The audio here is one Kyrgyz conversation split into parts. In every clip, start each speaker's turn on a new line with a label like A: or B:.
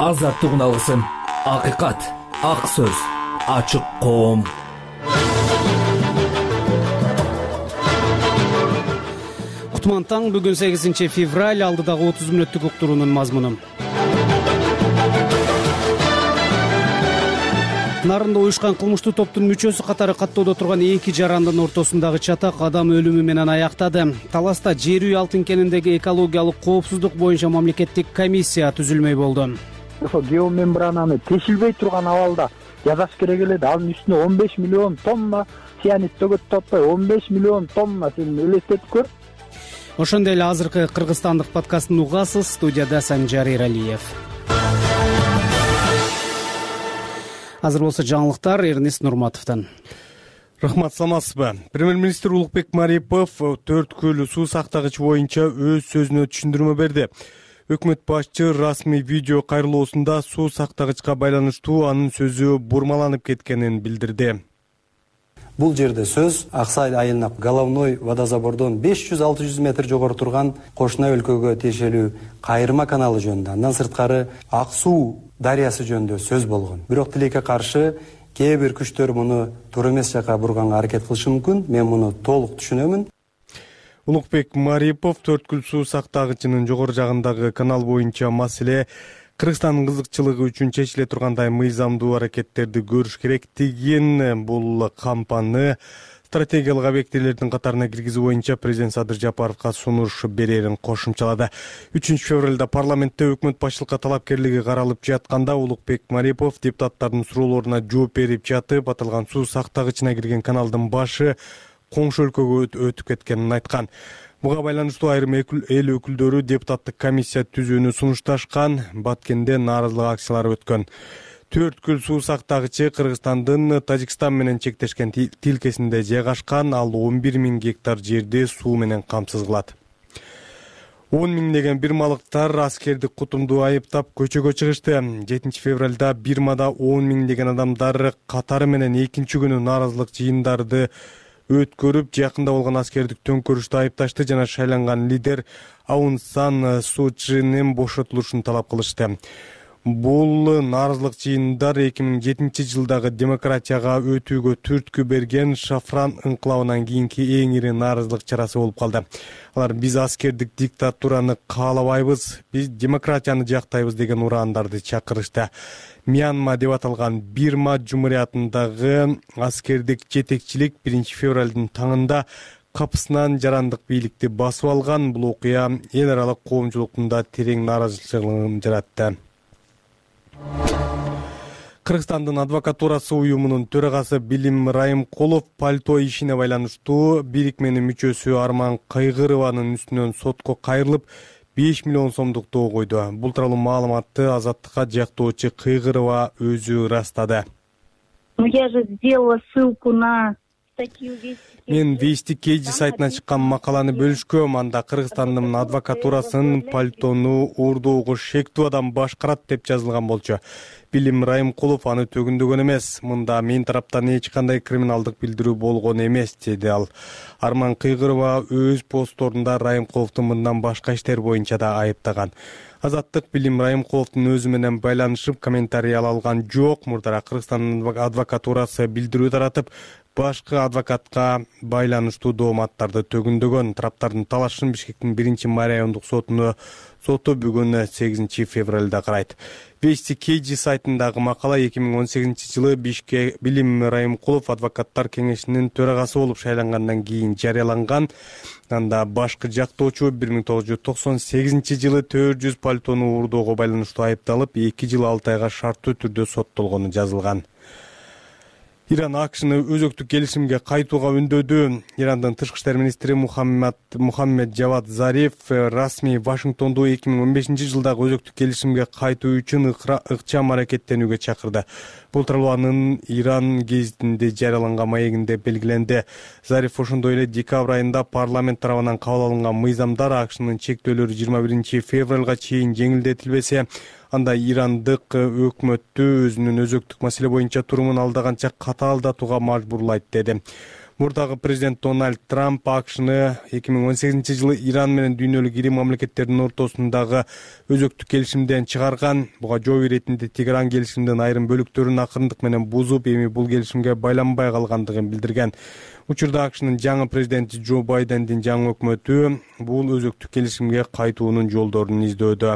A: Азаттыгын алгысың. Акыйкат, ак сөз, ачык коом.
B: Кутман таң, бүгүн 8 февраль, алдыдагы 30 мүнөттүк уктуруунун мазмуну. Нарында уюшкан кылмыштуу топтун мүчөсү катары каттоодо турган 2 жарандын ортосундагы чатак адам өлүмү менен аяктады. Таласта жер үй алтын кеніндеги экологиялык коопсуздук боюнча мамлекеттик комиссия түзүлмөй болду.
C: Ошо геомембрананы тешилбей турган абалда жазаш керек эле. Анын үстүнө 15 миллион тонна цианид төгөт таппай 15 миллион тонна сен элестетип көр.
B: Ошондой эле азыркы кыргызстандык подкастын угасыз. Студияда Санжар Эралиев. Азыр болсо жаңылыктар Эрнест Нурматовдон.
D: Рахмат, саламатсызбы? Премьер-министр Улукбек Марипов Төрткүл суу сактагыч боюнча өз сөзүнө түшүндүрмө берди. Өкмөт башчы расмий видео кайрылуусунда суу сактагычка байланыштуу анын сөзү бурмаланып кеткенин билдирди.
E: Бул жерде сөз Аксай айылына головной водозабордон 500-600 метр жогору турган кошуна өлкөгө тиешелүү Кайырма каналы жөнүндө, андан сырткары Ак суу дарыясы жөнүндө сөз болгон. Бирок тилекке каршы кээ бир күчтөр муну туура эмес жака бурганга аракет кылышы мүмкүн. Мен муну толук түшүнөмүн.
D: Улукбек Марипов Төрткүл суу сактагычынын жогору жагындагы канал боюнча маселе Кыргызстандын кызыкчылыгы үчүн чечиле тургандай мыйзамдуу аракеттерди көрүш керектигин, бул кампаны стратегиялык объектилердин катарына киргизүү боюнча президент Садыр Жапаровго сунуш берерин кошумчалады. 3 февралда парламентте өкмөт башчылыкка талапкерлиги каралып жатканда Улукбек Марипов депутаттардын суроолоруна жооп берип жатып, аталган суу сактагычына кирген каналдын башы коңшу өлкөгө өтүп кеткенин айткан. Буга байланыштуу айрым эл өкүлдөрү депутаттык комиссия түзүүнү сунушташкан. Баткенде нааразылык акциялары өткөн. Төрткүл суу сактагычы Кыргызстандын Тажикстан менен чектешкен тилкесинде жайгашкан, ал 11 000 гектар жерди суу менен камсыз кылат. 10 миңдеген бирмалыктар аскерди кутумдуу айыптап көчөгө чыгышты. 7 февралда Бирмада 10 миңдеген адамдар катары менен экинчи күнү нааразылык жыйындарды өткөрүп, жакында болгон аскердик төңкөрүштү айыпташты жана шайланган лидер Аун Сан Су Чжинин бошотулушун талап кылышты. Бул нааразылык жыйындар 2007 жылдагы демократияга өтүүгө түрткү берген Шафран ыңкылабынан кийинки эң ири нааразылык чарасы болуп калды. Алар биз аскердик диктатураны каалабайбыз, биз демократияны жактайбыз деген урандарды чакырышты. Мьянма деп аталган Бирма Жумуриятындагы аскердик жетекчилик 1 февралдын таңында капысынан жарандык бийликти басып алган. Бул окуя эл аралык коомчулуктун да терең нааразычылыгын жаратты. Кыргызстандын адвокатурасы уюмунун төрагасы Билим Райымкулов пальто ишине байланыштуу бирикменин мүчөсү Арман Кайгырованын үстүнөн сотко кайрылып 5 миллион сомдук доо койду. Бул тууралуу маалыматты Азаттыкка жактоочу Кайгырова өзү ырастады.
F: Я же сделала ссылку на статью
D: Мен Вести Кейджи сайтынан чыккан макаланы бөлүшкөм. Анда Кыргызстандын адвокатурасын пальтону уурдоого шектүү адам башкарат деп жазылган болчу. Билим Райымкулов аны төгүндөгөн эмес. Мында мен тараптан эч кандай криминалдык билдирүү болгон эмес, деди ал. Арман Кайгырова өз постторунда Райымкуловду мындан башка иштер боюнча да айыптаган. Азаттык Билим Райымкуловдун өзү менен байланышып комментарий ала алган жок. Мурдара Кыргызстандын адвокатурасы билдирүү таратып, башкы адвокатка байланыштуу дооматтарды төгүндөгөн. Тараптардын талашын Бишкектин 1 райондук соту бүгүн 8 февралда карайт. Вести Кейджи сайтындагы макала 2018 жылы Билим Райымкулов адвокаттар кеңешинин төрагасы болуп шайлангандан кийин жарыяланган. Анда башкы жактоочу 1998 жылы 400 пальтону уурдоого байланыштуу айыпталып, 2 жыл 6 айга шарттуу түрдө соттолгону жазылган. Иран АКШны өзөктүк келишимге кайтууга үндөдү. Ирандын тышкы иштер министри Мухаммед Жавад Зариф расмий Вашингтонду 2015 жылдагы өзөктүк келишимге кайтуу үчүн ыкчам аракеттенүүгө чакырды. Бул тууралуу анын Иран гезитинде жарыяланган маегинде белгиленди. Зариф ошондой эле декабрь айында парламент тарабынан кабыл алынган мыйзамдар АКШнын чектөөлөрү 21 февралга чейин жеңилдетилбесе, анда ирандык өкмөттү өзүнүн өзөктүк маселе боюнча турумун алдаганча катаалдатууга мажбурлайт деди. Мурдагы президент Дональд Трамп АКШны 2018-жылы Иран менен дүйнөлүк ири мамлекеттердин ортосундагы өзөктүк келишимден чыгарган. Буга жооп иретинде Тегеран келишимдин айрым бөлүктөрүн акырындык менен бузуп, эми бул келишимге байланбай калгандыгын билдирген. Учурда АКШнын жаңы президенти Джо Байдендин жаңы өкмөтү бул өзөктүк келишимге кайтуунун жолдорун издөдө.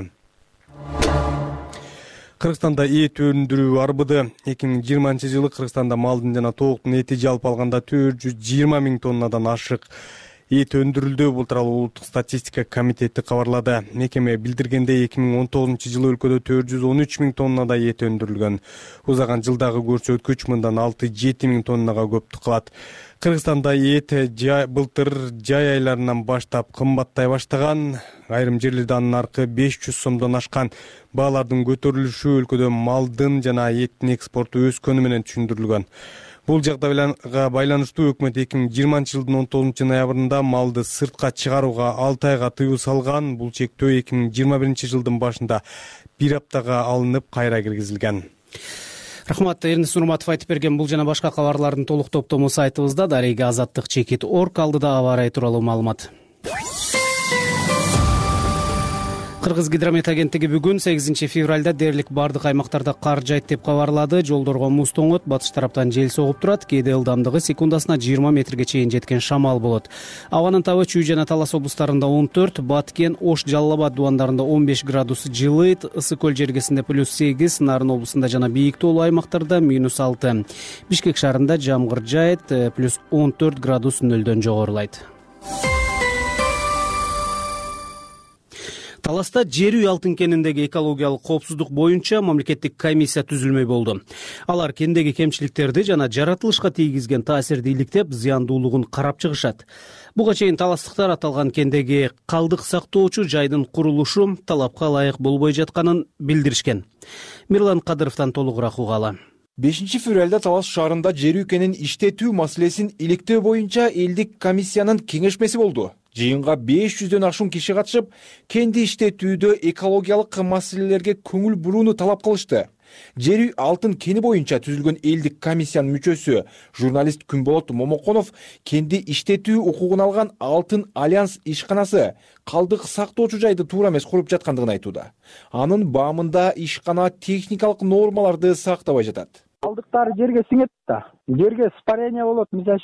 D: Кыргызстанда эт өндүрүү арбыды. 2020-жылы Кыргызстанда малдын жана тооктун эти жалпы алганда 420 000 тоннадан ашык эт өндүрүлдү. Бул тууралуу улуттук статистика комитети кабарлады. Мекеме билдиргендей 2019-жылы өлкөдө 413 000 тоннада эт өндүрүлгөн. Узаган жылдагы көрсөткүч мындан 6-7 000 тоннага көптүк кылат. Кыргызстанда эт былтыр жай айларынан баштап кымбаттай баштаган. Айрым жерлерде анын наркы 500 сомдон ашкан. Баалардын көтөрүлүшү өлкөдө малдын жана эттин экспорту өскөнү менен түшүндүрүлгөн. Бул жагдайга байланыштуу өкмөт 2020-жылдын 19-ноябрында малды сыртка чыгарууга 6 айга тыюу салган. Бул чектөө 2021-жылдын башында 1 аптага алынып кайра киргизилген.
B: Рахмат, Эрнис Нурматов айтып берген бул жана башка кабарлардын толук топтому сайтыбызда. Дарега Азаттык Чекит.org алдыда аба ырайы тууралуу маалымат. Кыргыз гидромет агенттиги бүгүн 8 февралда дээрлик бардык аймактарда кар жайт деп кабарлады. Жолдорго муз тоңот, батыш тараптан жел согуп турат. Кээде ылдамдыгы секундасына 20 метрге чейин жеткен шамал болот. Абанын табы Чүй жана Талас облустарында 14, Баткен, Ош, Жалал Абад дубандарында 15 градус жылыйт. Ысык көл жергесинде +8, Нарын облусунда жана бийик тоолуу аймактарда -6. Бишкек шаарында жамгыр жайт, +14 градус нөлдөн жогорулайт. Таласта жер үй алтын кеніндегі экологиялық коопсуздук боюнча мамлекеттик комиссия түзүлмөй болду. Алар кендеги кемчиликтерди жана жаратылышка тийгизген таасирди иликтеп, зыяндуулугун карап чыгышат. Буга чейин таластыктар аталган кендеги калдык сактоочу жайдын курулушу талапка ылайык болбой жатканын билдиришкен. Мирлан Кадыровдон толугураак угалы.
G: 5 февралда Талас шаарында жер үй кенин иштетүү маселесин иликтөө боюнча элдик комиссиянын кеңешмеси болду. Жыйынга 500дөн ашуун киши катышып, кенди иштетүүдө экологиялык маселелерге көңүл бурууну талап кылышты. Жер үй алтын кени боюнча түзүлгөн элдик комиссиянын мүчөсү журналист Күнболот Момоконов кенди иштетүү укугун алган Алтын Альянс ишканасы калдык сактоочу жайды туура эмес куруп жаткандыгын айтууда. Анын баамында ишкана техникалык нормаларды сактабай жатат.
C: Калдыктар жерге сиңет да. Жерге испарение болот. Мисалы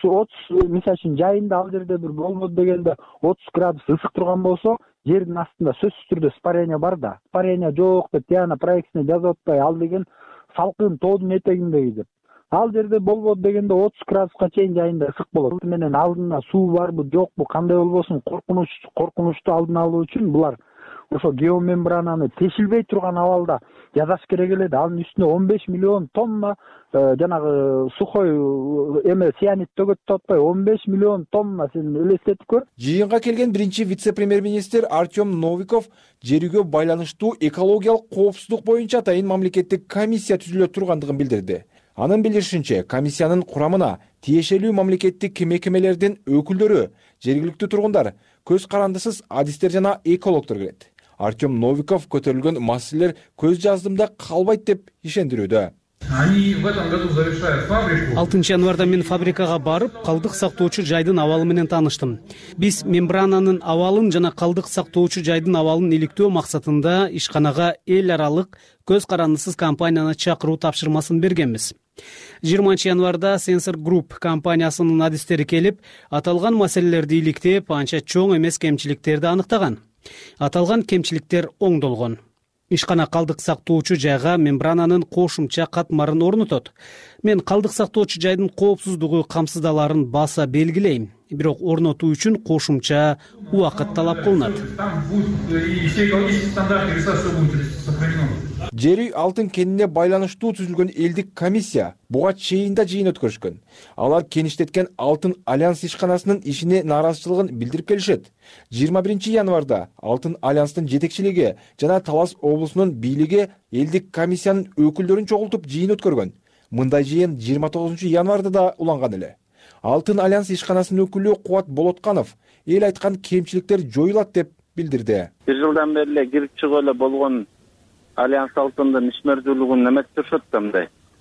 C: үчүн 30 жайында ал жерде бир болбоду дегенде 30 градус ысык турган болсо, жердин астында сөзсүз түрдө испарение бар да. Испарение жок деп тияна проектисине жазып атпай, ал деген салкын тоодун этегиндеги деп. Ал жерде болбоду дегенде 30 градуска чейин жайында ысык болот. Менен алдында суу барбы, жокпу, кандай болбосун коркунучту алдын алуу үчүн булар ошо геомембрананы тешилбей турган абалда жазаш керек эле. Анын үстүнө 15 миллион тонна жанагы сухой цианид төгөт атпай 15 миллион тонна, сен элестетип көр.
G: Жыйынга келген биринчи вице-премьер-министр Артем Новиков жер үйгө байланыштуу экологиялык коопсуздук боюнча атайын мамлекеттик комиссия түзүлө тургандыгын билдирди. Анын билдиришинче, комиссиянын курамына тиешелүү мамлекеттик мекемелердин өкүлдөрү, жергиликтүү тургундар, көз карандысыз адистер жана экологдор кирет. Артем Новиков көтөрүлгөн маселелер көз жаздымда калбайт деп ишендирүүдө.
H: Они в этом году завершают фабрику.
B: 6 январда мен фабрикага барып, калдык сактоочу жайдын абалы менен тааныштым. Биз мембрананын абалын жана калдык сактоочу жайдын абалын иликтөө максатында ишканага эл аралык көз карандысыз компанияны чакыруу тапшырмасын бергенбиз. 20 январда Sensor Group компаниясынын адистери келип, аталган маселелерди иликтеп, анча чоң эмес кемчиликтерди аныктаган. Аталган кемчиликтер оңдолгон. Ишкана калдык сактоочу жайга мембрананын кошумча катмарын орнотот. Мен калдык сактоочу жайдын коопсуздугу камсыздаларын баса белгилейм. Бирок орнотуу үчүн кошумча убакыт талап кылынат.
G: Жер үй алтын кенине байланыштуу түзүлгөн элдик комиссия буга чейин да жыйын өткөрүшкөн. Алар кен иштеткен Алтын Альянс ишканасынын ишине нааразычылыгын билдирип келишет. 21 январда Алтын Альянстын жетекчилиги жана Талас облусунун бийлиги элдик комиссиянын өкүлдөрүн чогултуп жыйын өткөргөн. Мындай жыйын 29 январда да уланган эле. Алтын Альянс ишканасынын өкүлү Кубат Болотканов эл айткан кемчиликтер жоюлат деп билдирди.
I: Bir жылдан бери эле кирип чыгып эле болгон Альянс алтындын ишмердүүлүгүн эметип турушат да мындай.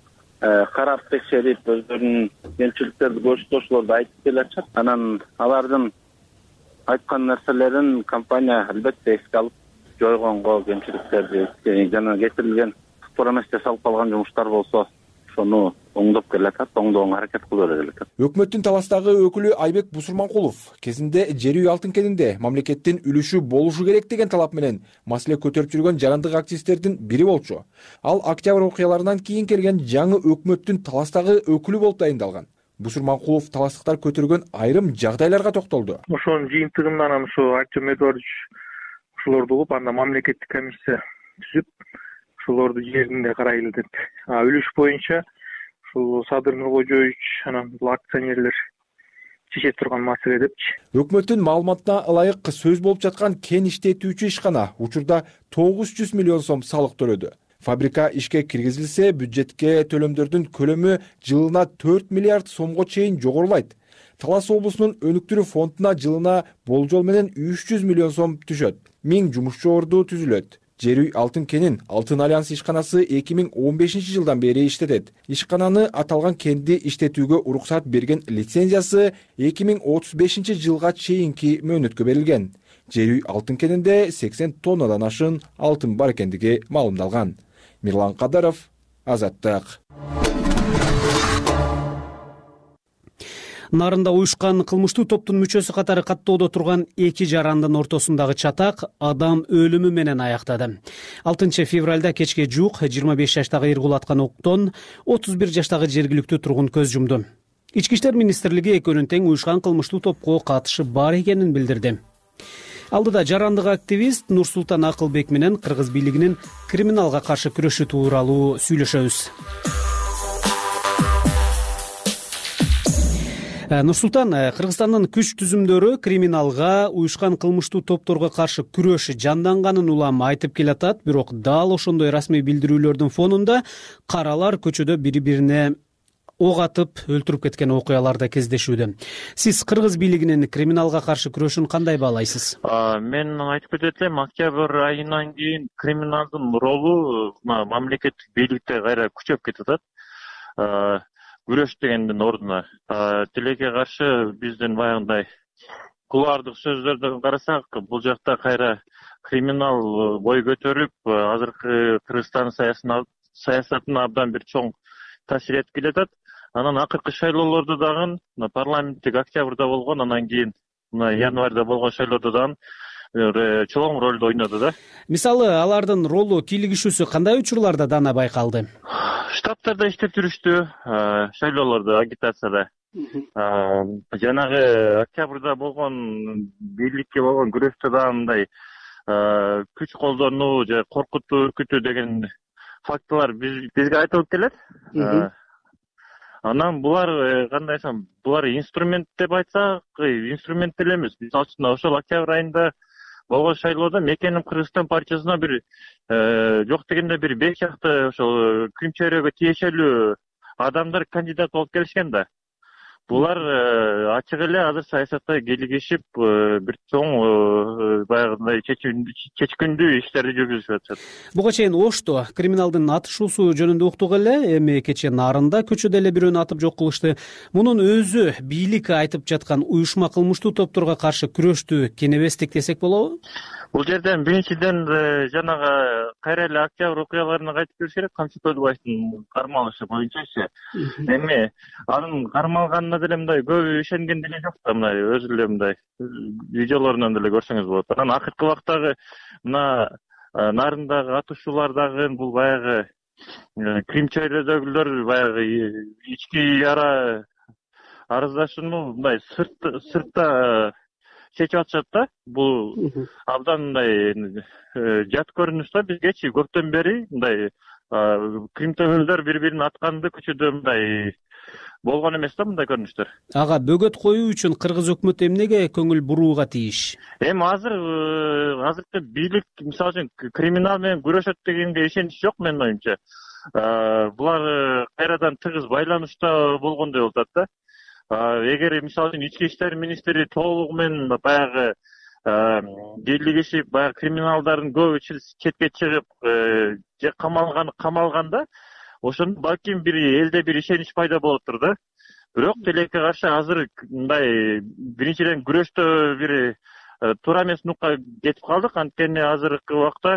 I: карап текшерип өздөрүнүн кемчиликтерди көрсөтүп ошолорду айтып келатышат. Анан алардын айткан нерселерин компания албетте эске алып жойгонго, кемчиликтерди жана кетирилген туура эмес жасалып калган жумуштар болсо ошону оңдоп келатат, оңдоого аракет кылып келатат.
G: Өкмөттүн Таластагы өкүлү Айбек Бусурманкулов кезинде жер үй алтын кенинде мамлекеттин үлүшү болушу керек деген талап менен маселе көтөрүп жүргөн жарандык активисттердин бири болчу. Ал октябрь окуяларынан кийин келген жаңы өкмөттүн Таластагы өкүлү болуп дайындалган. Бусурманкулов таластыктар көтөргөн айрым жагдайларга токтолду.
J: Ошонун жыйынтыгынан анан ушу Артем Эдуардович ошолорду угуп, анда мамлекеттик комиссия түзүп, ошолорду жеринде карайлы деп. Үлүш боюнча ушул Садыр Нуркожоевич анан бул акционерлер чечет турган маселе депчи.
G: Өкмөттүн маалыматына ылайык сөз болуп жаткан кен иштетүүчү ишкана учурда 900 миллион сом салык төлөдү. Фабрика ишке киргизилсе, бюджетке төлөмдөрдүн көлөмү жылына 4 миллиард сомго чейин жогорулайт. Талас облусунун өнүктүрүү фондуна жылына болжол менен 300 миллион сом түшөт. 1000 жумушчу орду түзүлөт. Жер үй алтын кенин Алтын Альянс ишканасы 2015 жылдан бери иштетет. Ишкананы аталган кенди иштетүүгө уруксат берген лицензиясы 2035 жылга чейинки мөөнөткө берилген. Жер үй алтын кенинде 80 тоннадан ашын алтын бар экендиги маалымдалган. Мирлан Кадаров, Азаттык.
B: Нарында уюшкан кылмыштуу топтун мүчөсү катары каттоодо турган эки жарандын ортосундагы чатак адам өлүмү менен аяктады. 6 февралда кечке жуук 25 жаштагы Иргулаткан Октон 31 жаштагы жергиликтүү тургун көз жумду. Ички иштер министрлиги экөөнүн тең уюшкан кылмыштуу топко катышы бар экенин билдирди. Алдыда жарандык активист Нурсултан Акылбек менен Кыргыз бийлигинин криминалга каршы күрөшү тууралуу сүйлөшөбүз. Нурсултан, Кыргызстандын күч түзүмдөрү криминалга, уюшкан кылмыштуу топторго каршы күрөш жанданганын улам айтып келатат, бирок дал ошондой расмий билдирүүлөрдүн фонунда каралар көчөдө бири-бирине ок атып өлтүрүп кеткен окуялар да кездешүүдө. Сиз Кыргыз бийлигинин криминалга каршы күрөшүн кандай баалайсыз?
K: Мен айтып кетет элем, октябрь айынан кийин криминалдын ролу мамлекеттик бийликте кайра күчөп кетип атат. Күрөш дегендин ордуна тилекке каршы биздин баягындай кулаардык сөздөрдөн карасак, бул жакта кайра криминал бой көтөрүп, азыркы Кыргызстан саясатына абдан бир чоң таасир этип келатат. Анан акыркы шайлоолордо дагы парламенттик октябрда болгон, анан кийин январда болгон шайлоодо дагы чоң ролду ойноду да.
B: Мисалы, алардын ролу кийлигишүүсү кандай учурларда дана байкалды?
K: Штабтарда иштеп жүрүштү, шайлоолордо, агитацияда. Жанагы октябрда болгон бийликке болгон күрөштө дагы мындай күч колдонуу же коркутуу, үркүтүү деген фактылар бизге айтылып келет. Анан булар кандай десем, булар инструмент деп айтсак, инструмент эле эмес. Мисалы үчүн ошол октябрь айында болгон шайлоодо Мекеним Кыргызстан партиясына бир жок дегенде бир 5 жакты ошол күн чөйрөгө тиешелүү адамдар кандидат болуп келишкен да. Булар ачык эле азыр саясатка кийлигишип, бир чоң баягындай чечкиндүү иштерди жүргүзүшүп атышат.
B: Буга чейин Ошто криминалдын атышуусу жөнүндө уктук эле, эми кечээ Нарында көчөдө эле бирөөнү атып жок кылышты. Мунун өзү бийлик айтып жаткан уюшма кылмыштуу топторго каршы күрөштү кенебестик десек болобу?
K: Бул жерден биринчиден жанагы кайра эле октябрь окуяларына кайтып келиш керек. Камчы Төлөбаевдин кармалышы боюнчачы. Эми анын кармалганына деле мындай көп ишенген деле жок да, мындай өзү эле мындай видеолорунан деле көрсөңүз болот. Анан акыркы убактагы мына Нарындагы атышуулардагы бул баягы Крим чөйрөдөгүлөр баягы ички ара арыздашууну мындай сыртта чечип атышат да. Бул абдан мындай жат көрүнүш да бизгечи. Көптөн бери мындай кримтөгүлдөр бири-бирин атканды көчөдө мындай болгон эмес да мындай көрүнүштөр.
B: Ага бөгөт коюу үчүн кыргыз өкмөтү эмнеге көңүл бурууга тийиш?
K: Эми азыркы бийлик мисалы үчүн криминал менен күрөшөт дегенге ишенич жок менин оюмча. Булар кайрадан тыгыз байланышта болгондой болуп атат да. Эгер мисалы үчүн ички иштер министри толугу менен баягы кийлигишип, баягы криминалдардын көбү четке чыгып же камалганда, ошондо балким бир элде бир ишенич пайда болуптур да. Бирок тилекке каршы азыр мындай биринчиден күрөштө бир туура эмес нукка кетип калдык. Анткени азыркы убакта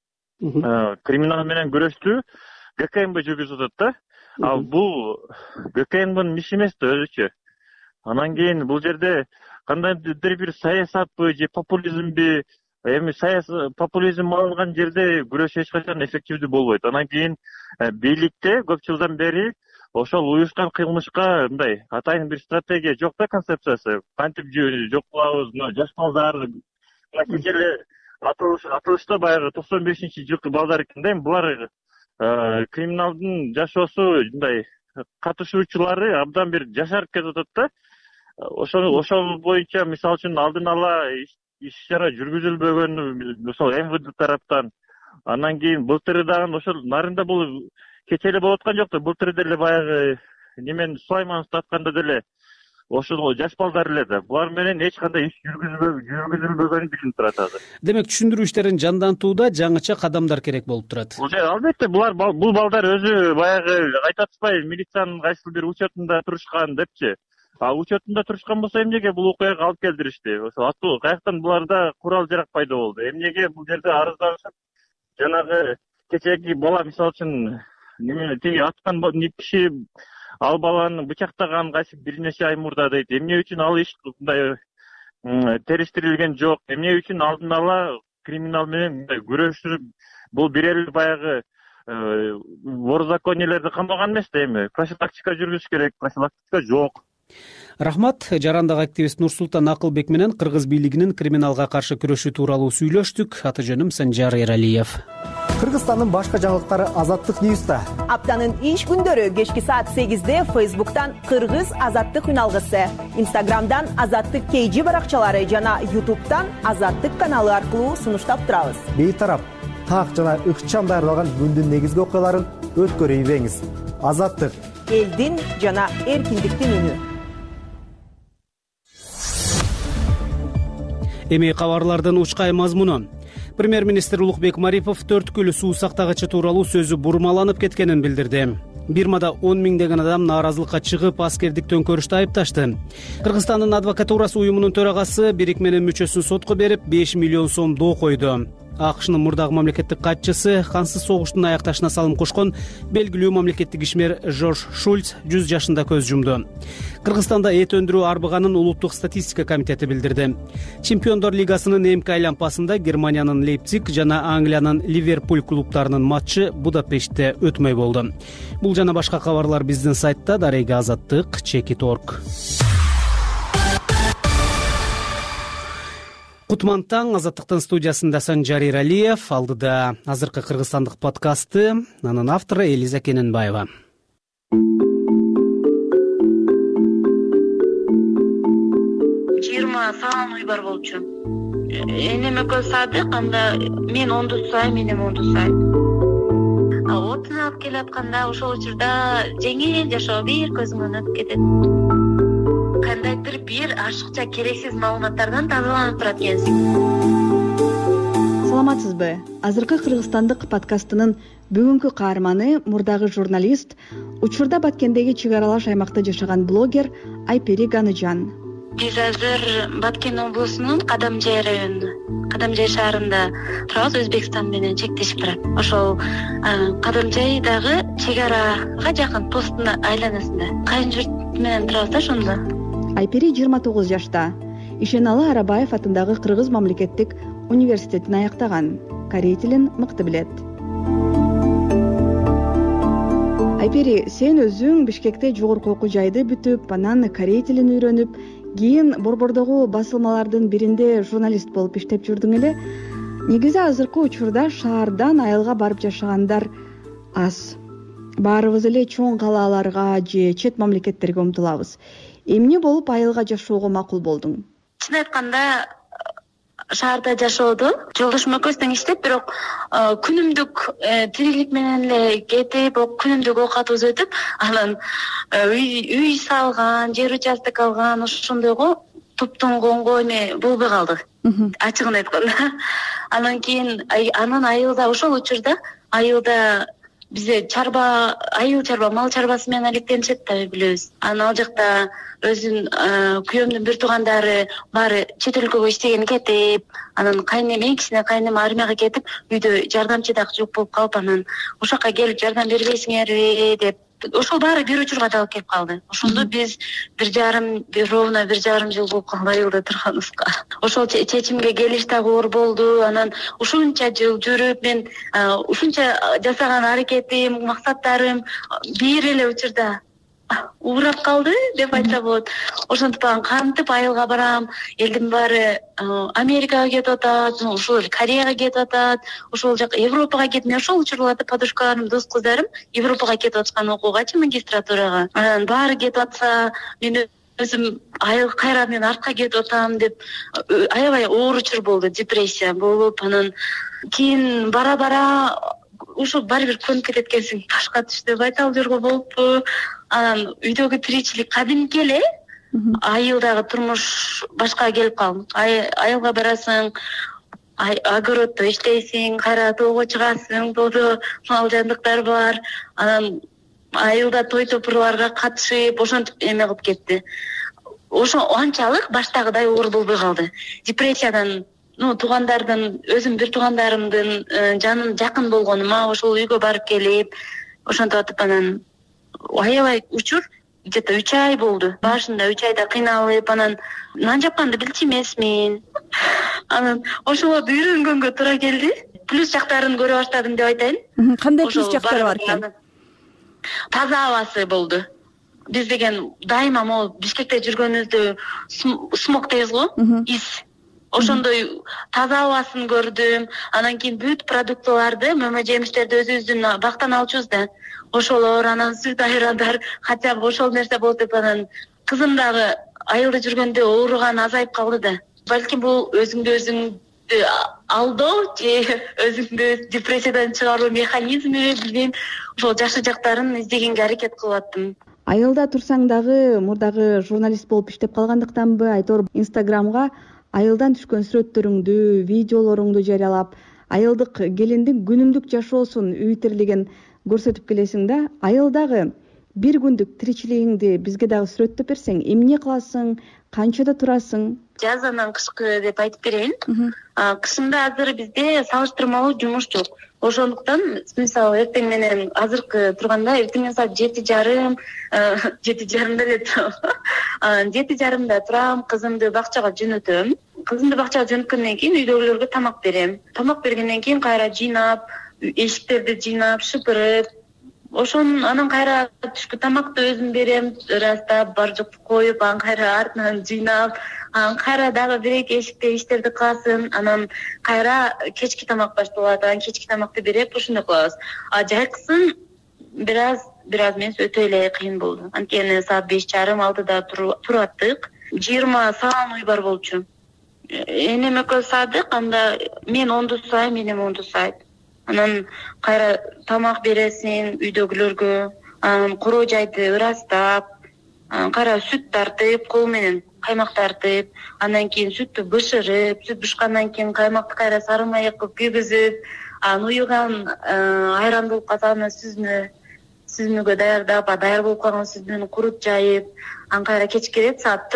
K: криминал менен күрөштү ГКМБ жүргүзүп атат да. Ал бул ГКМБнын иши эмес да өзүчө. Анан кийин бул жерде кандайдыр бир саясатпы же популизмби, эми популизм алынган жерде күрөш эч качан эффективдүү болбойт. Анан кийин бийликте көп жылдан бери ошол уюшкан кылмышка мындай атайын бир стратегия жок да, концепциясы. Кантип жок кылабыз, жаш балдар кечээ эле атылышта баягы 95-жылкы балдар экен да. Эми булар криминалдын жашоосу мындай катышуучулары абдан бир жашарып кетип атат да. Ошол боюнча мисалы үчүн алдын ала иш-чара жүргүзүлбөгөн ошол МВД тараптан. Анан кийин былтыр дагы ошол нарында бул кечээ эле болуп аткан жок да. Былтыр деле баягы немени Сулаймановду атканда деле ошол жаш балдар эле да. Булар менен эч кандай иш жүргүзүлбөгөнү билинип турат азыр.
B: Демек түшүндүрүү иштерин жандантууда жаңыча кадамдар керек болуп турат.
K: Албетте бул балдар өзү баягы айтып атпайбы, милициянын кайсыл бир учетунда турушкан депчи. Учетунда турушкан болсо эмнеге бул окуяга алып келдиришти? Ошо каяктан буларда курал жарак пайда болду? Эмнеге бул жерде арызданышып жанагы кечээки бала мисалы үчүн тиги аткан киши ал баланы бычактаган кайсы бир нече ай мурда дейт. Эмне үчүн ал иш мындай териштирилген жок? Эмне үчүн алдын ала криминал менен мындай күрөшүп бул бир эле баягы ворзакониялерди камаган эмес да. Эми профилактика жүргүзүш керек, профилактика жок.
B: Рахмат. Жарандагы активист Нурсултан Акылбек менен кыргыз бийлигинин криминалга каршы күрөшү тууралуу сүйлөштүк. Аты жөнүм Санжар Эралиев.
L: Кыргызстандын башка жаңылыктары Азаттык Ньюста.
M: Аптанын иш күндөрү кечки саат 8-де Facebook'тан Кыргыз Азаттык үналгысы, Instagram'дан Азаттык KG баракчалары жана YouTube'тан Азаттык каналы аркылуу сунуштап турабыз.
L: Бейтарап, так жана ыкчам даярдалган күндүн негизги окуяларын өткөрүп ийбеңиз. Азаттык —
M: элдин жана эркиндиктин үнү.
B: Эми кабарлардын учкай мазмуну. Премьер-министр Улукбек Марипов төрткүл суу сактагычы тууралуу сөзү бурмаланып кеткенин билдирди. Бирмада 10 миңдеген адам нааразылыкка чыгып, аскердик төңкөрүштү айыпташты. Кыргызстандын адвокатурасы уюмунун төрагасы бирикменин мүчөсүн сотко берип 5 миллион сом доо койду. АКШнын мурдагы мамлекеттик катчысы кансыз согуштун аякташына салым кошкон белгилүү мамлекеттик ишмер Жорж Шульц 100 жашында көз жумду. Кыргызстанда эт өндүрүү арбыганын улуттук статистика комитети билдирди. Чемпиондор лигасынын эмки айланпасында Германиянын Лейпциг жана Англиянын Ливерпуль клубтарынын матчы Будапештте өтмөй болду. Бул жана башка кабарлар биздин сайтта darega.azattik.org. Кутман таң. Азаттыктын студиясында Санжар Эралиев. Алдыда азыркы кыргызстандык подкасты. Анын автору Элиза Кененбаева.
F: Саан ой бар болчу. Энем экөө садык, анда мен онду сай, менем онду сай. Отун алып келип атканда ошол учурда жеңил жашоо бир көзүмөн өтүп кетет. Кандайдыр бир ашыкча керексиз маалыматтардан тазаланып турат экенсиң.
N: Саламатсызбы? Азыркы кыргызстандык подкастынын бүгүнкү каарманы мурдагы журналист, учурда Баткендеги чек аралаш аймакта жашаган блогер Айпери Ганычан.
F: Биз азыр Баткен облусунун Кадамжай району, Кадамжай шаарында турабыз, Өзбекстан менен чектешип турат. Ошол Кадамжай дагы чек арага жакын посттун айланасында. Кайын журт менен турабыз да ошондо.
N: Айпери 29 жашта. Ишеналы Арабаев атындагы Кыргыз мамлекеттик университетин аяктаган. Корей тилин мыкты билет. Айпери, сен өзүң Бишкекте жогорку окуу жайды бүтүп, анан корей тилин үйрөнүп, кийин борбордогу басылмалардын биринде журналист болуп иштеп жүрдүң эле. Негизи азыркы учурда шаардан айылга барып жашагандар аз. Баарыбыз эле чоң калааларга же чет мамлекеттерге умтулабыз. Эмне болуп айылга жашоого макул болдуң?
F: Чын айтканда, шаарда жашоодо жолдошум экөөбүз тең иштеп, бирок күнүмдүк тирилик менен эле кетип, күнүмдүк оокатыбыз өтүп, анан үй салган, жер участок алган, ошондойго топтонгонго болбой калдык. Ачыгын айтканда. Анан кийин анын айылда, ошол учурда айылда бизде чарба, айыл чарба, мал чарбасы менен алектенишет да, билебиз. Анан ал жакта өзүнүн күйөөмдүн бир туугандары баары чет өлкөгө иштеген кетип, анан кайнем, эң кичине кайнем армияга кетип, үйдө жардамчы дагы жок болуп калып, анан ошол келип жардам бербейсиңерби деп, ошол баары бир учурга да алып келип калды. Ошондо биз ровно 1,5 жыл болуп калды айылда турганыбызга. Ошол чечимге келиш дагы оор болду. Анан ушунча жыл жүрүп, мен ушунча жасаган аракетим, максаттарым бир эле учурда уурап калды деп айтса болот. Ошентип анан кантип айылга барам, элдин баары Америкага кетип атат, ошол Кореяга кетип атат, ошол жака Европага кетип, мен ошол учурларда подружкаларым, дос кыздарым Европага кетип аткан окуугачы, магистратурага. Анан баары кетип атса, мен өзүм айыл кайра мен артка кетип атам деп аябай оор учур болду, депрессия болуп, анан кийин бара ушул баары бир көнүп кетет экенсиң, ташка түш деп айталып жүргөн болупту. Анан үйдөгү тиричилик кадимки эле, айылдагы турмуш башка келип калды. Айылга барасың, огороддо иштейсиң, кайра тоого чыгасың, тоодо мал жандыктар бар. Анан айылда той топурларга катышып, ошентип эме кылып кетти. Ошо анчалык баштагыдай оор болбой калды. Депрессиядан, туугандардын, өзүм бир туугандарымдын жанын жакын болгонума, ошол үйгө барып келип, ошентип атып, анан аябай учур, где-то 3 ай болду. Башында 3 айда кыйналып, анан нан жапканды билчү эмесмин. Анан ошолорду үйрөнгөнгө туура келди. Плюс жактарын көрө баштадым деп айтайын.
M: Кандай плюс жактары бар экен?
F: Таза абасы болду. Биз деген дайыма могу Бишкекте жүргөнүбүздө смог дейбиз го, ис. Ошондой таза абасын көрдүм. Анан кийин бүт продуктыларды, мөмө жемиштерди өзүбүздүн бактан алчубуз да. Ошолор, анан сүт айрандар, хотя бы ошол нерсе болуп деп, анан кызым дагы айылда жүргөндө ооруган азайып калды да. Балким бул өзүңдү өзүң алдоо же өзүңдү депрессиядан чыгаруу механизми, билбейм. Ошол жакшы жактарын издегенге аракет кылып аттым.
N: Айылда турсаң дагы мурдагы журналист болуп иштеп калгандыктанбы, айтор Инстаграмга айылдан түшкөн сүрөттөрүңдү, видеолоруңду жарыялап, айылдык келиндин күнүмдүк жашоосун, үй тирилигин көрсөтүп келесиң да. Айылдагы бир күндүк тиричилигиңди бизге дагы сүрөттөп берсең, эмне кыласың, канчада турасың? Жазанан
F: кышкы деп айтып берейин. Кышында азыр бизде салыштырмалуу жумуш жок. Ошондуктан, мисалы, эртең менен азыркы турганда, эртең менен саат 7:30, 7:30 эле турам. 7:30 турам, кызымды бакчага жөнөтөм. Кызымды бакчага жөнөткөндөн кийин үйдөгүлөргө тамак берем. Тамак бергенден кийин кайра жыйнап, эшиктерди жыйнап, шыпырып, анан кайра түшкү тамакты өзүм берем, ырастап, бар жокту коюп, анан кайра артынан жыйнап, анан кайра дагы бир-эки эшикте иштерди кыласың, анан кайра кечки тамак башталат, анан кечки тамакты берип, ошондой кылабыз. Жайкысын бир аз эмес, өтө эле кыйын болду. Анткени саат 5:30-6:00 тураттык. 20 саан үй бар болчу. Энем экөөбүз саадык, анда мен 10 сайым, энем 10 сайт. Анан кайра тамак бересиң үйдөгүлөргө, анан короо жайды ырастап, кайра сүт тартып, кол менен каймак тартып, анан кийин сүттү бышырып, сүт бышкандан кийин каймакты кайра сары май кылып күйгүзүп, анан уюган айран болуп калса аны сүзмөгө даярдап, даяр болуп калган сүзмөнү куруп жайып, анан кайра кечки рет саат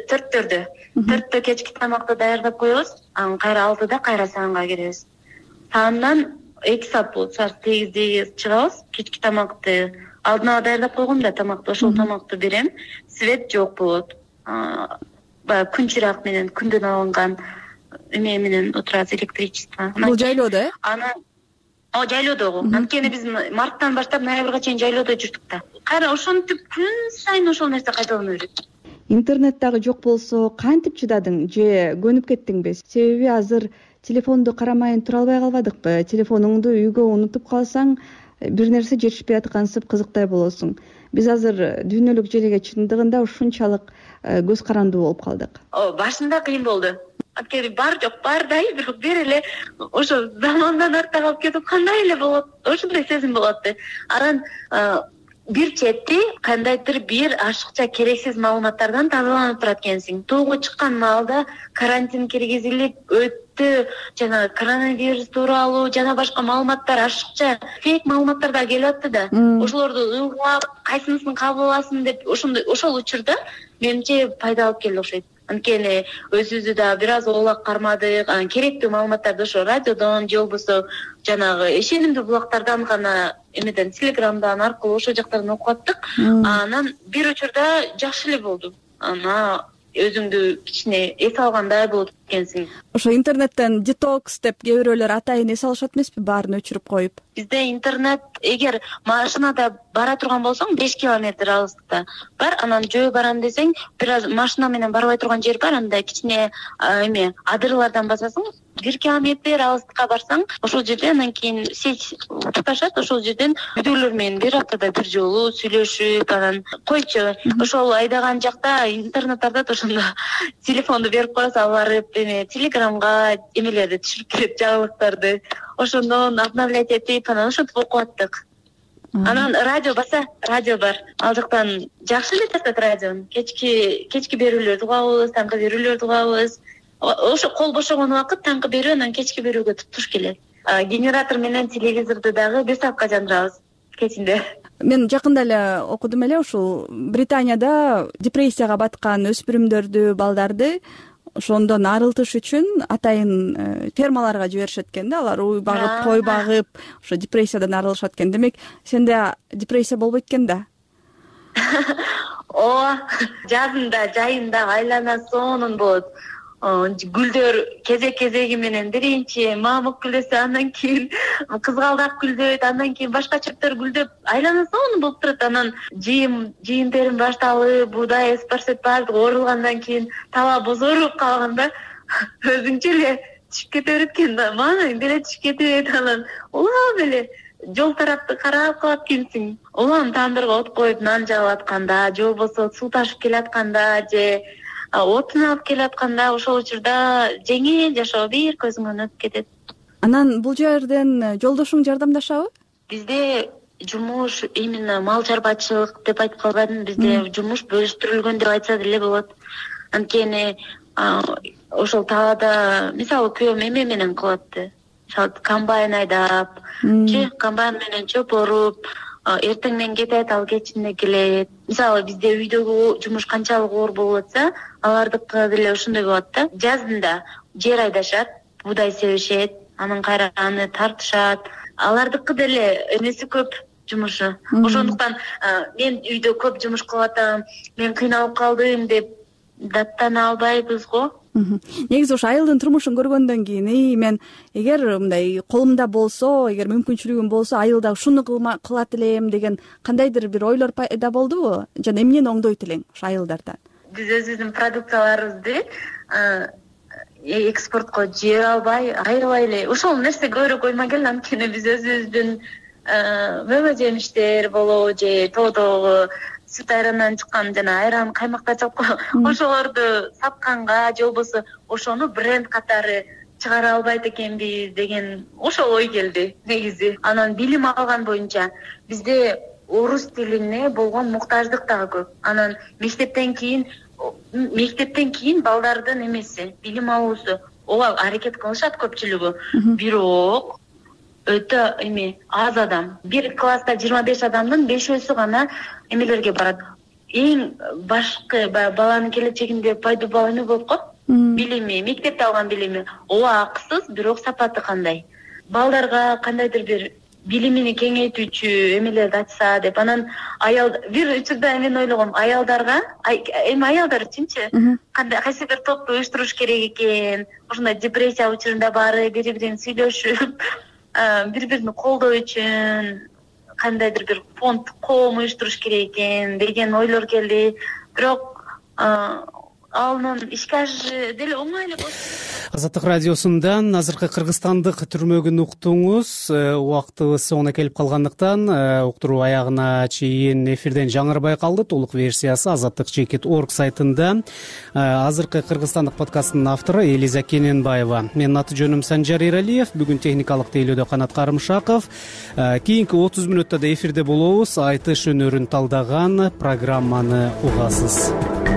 F: 4:00 кечки тамакты даярдап коебуз, анан кайра 6:00 кайра саанга киребиз. Саандан 2 саат болот, саат 8:00 чыгабыз, кечки тамакты алдына даярдап койгом да, тамакты, ошол тамакты берем. Свет жок болот. Баягы күн чырак менен, күндөн алынган эме менен отурат, электричество.
M: Бул жайлоодо,
F: Анан жайлоодогу. Анткени биз марттан баштап ноябрга чейин жайлоодо жүрдүк да. Кайра ошентип күн сайын ошол нерсе кайталана берет.
N: Интернет дагы жок болсо кантип чыдадың же көнүп кеттиңби? Себеби азыр телефонду карамайын тура албай калбадыкпы? Телефонуңду үйгө унутуп калсаң, бир нерсе жетишпей аткансып кызыктай болосуң. Биз азыр дүйнөлүк желеге чындыгында ушунчалык көз карандуу болуп калдык.
F: Башында кыйын болду. Анткени бар жок, бардай, бирок бир эле ошо замандан артта калып кетип кандай эле болот, ошондой сезим болот да. Анан бир чети кандайдыр бир ашыкча керексиз маалыматтардан тазаланып турат экенсиң. Тоого чыккан маалда карантин киргизилип өттү, жана коронавирус тууралуу жана башка маалыматтар, ашыкча фейк маалыматтар да келип атты да. Ошолорду ыгылап, кайсынысын кабыл аласың деп ошол учурда менимче пайда алып келди окшойт. Анткени өзүбүздү да бир аз оолак кармадык, керектүү маалыматтарды ошо радиодон же болбосо жанагы ишенимдүү булактардан гана, эмеден, телеграмдан аркылуу ошол жактардан окуп аттык. Анан бир учурда жакшы эле болду. Өзүңдү кичине эс алгандай болот экенсиң.
N: Ошо интернеттен детокс деп кээ бирөөлөр атайын эс алышат эмеспи, баарын өчүрүп коюп?
F: Бизде интернет, эгер машинада бара турган болсоң 5 километр алыстыкта бар, анан жөө барам десең, бир аз машина менен барбай турган жер бар, анда кичине адырлардан басасың, 1 километр алыстыкка барсаң, ошол жерде анан кийин сеть туташат, ошол жерден үйдөгүлөр менен бир аптада бир жолу сүйлөшүп, анан койчу, ошол айдаган жакта интернет тартат, ошондо телефонду берип коесуң, ал барып телеграмга эмелерди түшүрүп келет, жаңылыктарды. Ошондон обновлять этип, анан ошентип окуп аттык. Анан радио бар. Ал жактан жакшы эле тартат радион. Кечки берүүлөрдү угабыз, таңкы берүүлөрдү угабыз. Ошо кол бошогон убакыт таңкы берүү, анан кечки берүүгө туптуш келет. Генератор менен телевизорду дагы 1 саатка жандырабыз кечинде.
N: Мен жакында эле окудум эле, ушул Британияда депрессияга баткан өспүрүмдөрдү, балдарды ошондон арылтыш үчүн атайын фермаларга жиберишет экен да, алар уй багып, кой багып, ошо депрессиядан арылышат экен. Демек, сенде депрессия болбойт экен да?
F: Ооба, жазында, жайында айлана сонун болот. Гүлдөр кезеги менен биринчи мамык гүлдөсө, андан кийин кызгалдак гүлдөйт, андан кийин башка чөптөр гүлдөп, айлана сонун болуп турат. Анан жыйын-терим башталып, буудай, эспарсет баардыгы орулгандан кийин таба бозоруп калганда өзүңчө эле түшүп кете берет экен да, маанайың деле түшүп кете берет. Анан улам эле жол тарапты карап калат экенсиң. Улам тандырга от коюп нан жагып атканда, же болбосо суу ташып келатканда, же отун алып келатканда, ошол учурда жеңил жашоо бир көзүңөн өтүп кетет.
N: Анан бул жерден жолдошуң жардамдашабы?
F: Бизде жумуш именно мал чарбачылык деп айтып калбадым, бизде жумуш бөлүштүрүлгөн деп айтса деле болот. Анткени ошол талаада мисалы күйөөм эме менен кылатты. Мисалы комбайн айдап, же комбайн менен чөп оруп, эртең менен кетет, ал кечинде келет. Мисалы бизде үйдөгү жумуш канчалык оор болуп атса, алардыкы деле ошондой болот да. Жазында жер айдашат, буудай себишет, анан кайра аны тартышат. Алардыкы деле эмеси көп жумушу. Ошондуктан мен үйдө көп жумуш кылып атам, мен кыйналып калдым деп даттана албайбыз го.
N: Негизи ошо айылдын турмушун көргөндөн кийин, мен эгер мындай колумда болсо, эгер мүмкүнчүлүгүм болсо, айылда ушуну кылат элем деген кандайдыр бир ойлор пайда болдубу? Жана эмнени оңдойт элең ошо айылдардан?
F: Биз өзүбүздүн продукцияларыбызды экспортко жибере албай, аябай эле ошол нерсе көбүрөөк ойума келди. Анткени биз өзүбүздүн мөмө жемиштер болобу, же тоодогу сүт айрандан чыккан жана айран каймактар чалып ошолорду сатканга, же болбосо ошону бренд катары чыгара албайт экенбиз деген ошол ой келди негизи. Анан билим алган боюнча бизде орус тилине болгон муктаждык дагы көп. Анан мектептен кийин балдардын эмеси, билим алуусу, ооба аракет кылышат көпчүлүгү. Бирок өтө аз адам. Бир класста 25 адамдын 5-өсү гана эмелерге барат. Эң башкы баланын келечегинде пайда эме болуп коет. Билими, мектепте алган билими ооба акысыз, бирок сапаты кандай? Балдарга кандайдыр бир билимини кеңейтүүчү эмелерди ачса деп. Анан бир учурда мен ойлогом, аялдар үчүнчү кайсы бир топту уюштуруш керек экен. Ошондой депрессия учурунда баары бири-бирин сүйлөшүп, бири-бирин колдоо үчүн кандайдыр бир фонд, коом уюштуруш керек экен деген ойлор келди. Бирок анын ишке ашышы деле оңой эле болчу.
B: Азаттык радиосундан азыркы кыргызстандык түрмөгүн уктуңуз. Убактыбыз соңуна келип калгандыктан уктуруу аягына чейин эфирден жаңырбай калды. Толук версиясы azattik.org сайтында. Азыркы кыргызстандык подкасттын автору Элиза Кененбаева. Менин аты жөнүм Санжар Эралиев. Бүгүн техникалык тейлөөдө Канат Карымшаков. Кийинки 30 мүнөттө да эфирде болобуз. Айтыш өнөрүн талдаган программаны угасыз.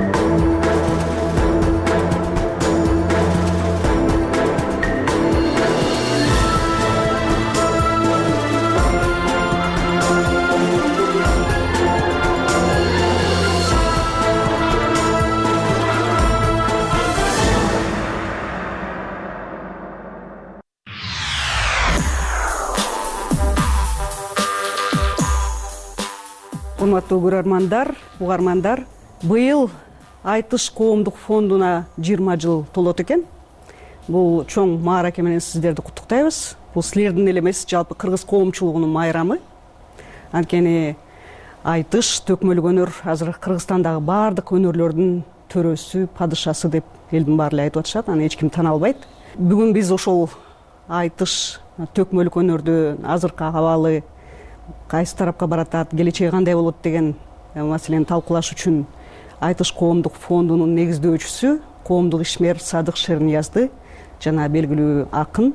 O: Урматтуу көрөрмандар, угармандар, быйыл Айтыш коомдук фондуна 20 жыл толот экен. Бул чоң маараке менен сиздерди куттуктайбыз. Бул силердин эле эмес, жалпы кыргыз коомчулугунун майрамы. Анткени Айтыш төкмөлүк өнөр азыр Кыргызстандагы баардык өнөрлөрдүн төрөсү, падышасы деп элдин баары эле айтып атышат. Аны эч ким тана албайт. Бүгүн биз ошол Айтыш төкмөлүк өнөрдү азыркы абалы кайсы тарапка баратат, келечеги кандай болот деген маселени талкуулаш үчүн Айтыш коомдук фондунун негиздөөчүсү, коомдук ишмер Садык Шерниязды жана белгилүү акын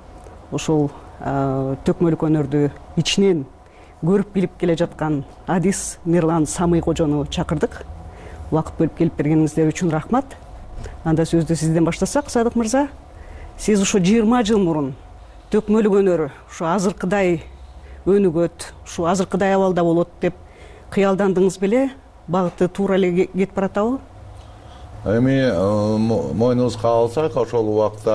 O: ошол төкмөлүк өнөрдү ичинен көрүп билип келе жаткан Адис Мирлан Самый кожону чакырдык. Убакыт бөлүп келип бергениңиздер үчүн рахмат. Анда сөздү сизден баштасак, Садык мырза, сиз ошо 20 жыл мурун төкмөлүк өнөрү ушу азыркыдай өнүгөт, ушу азыркыдай абалда болот деп кыялдандыңыз беле? Багыты туура эле кетип баратабы?
P: Эми мойнубузга алсак, ошол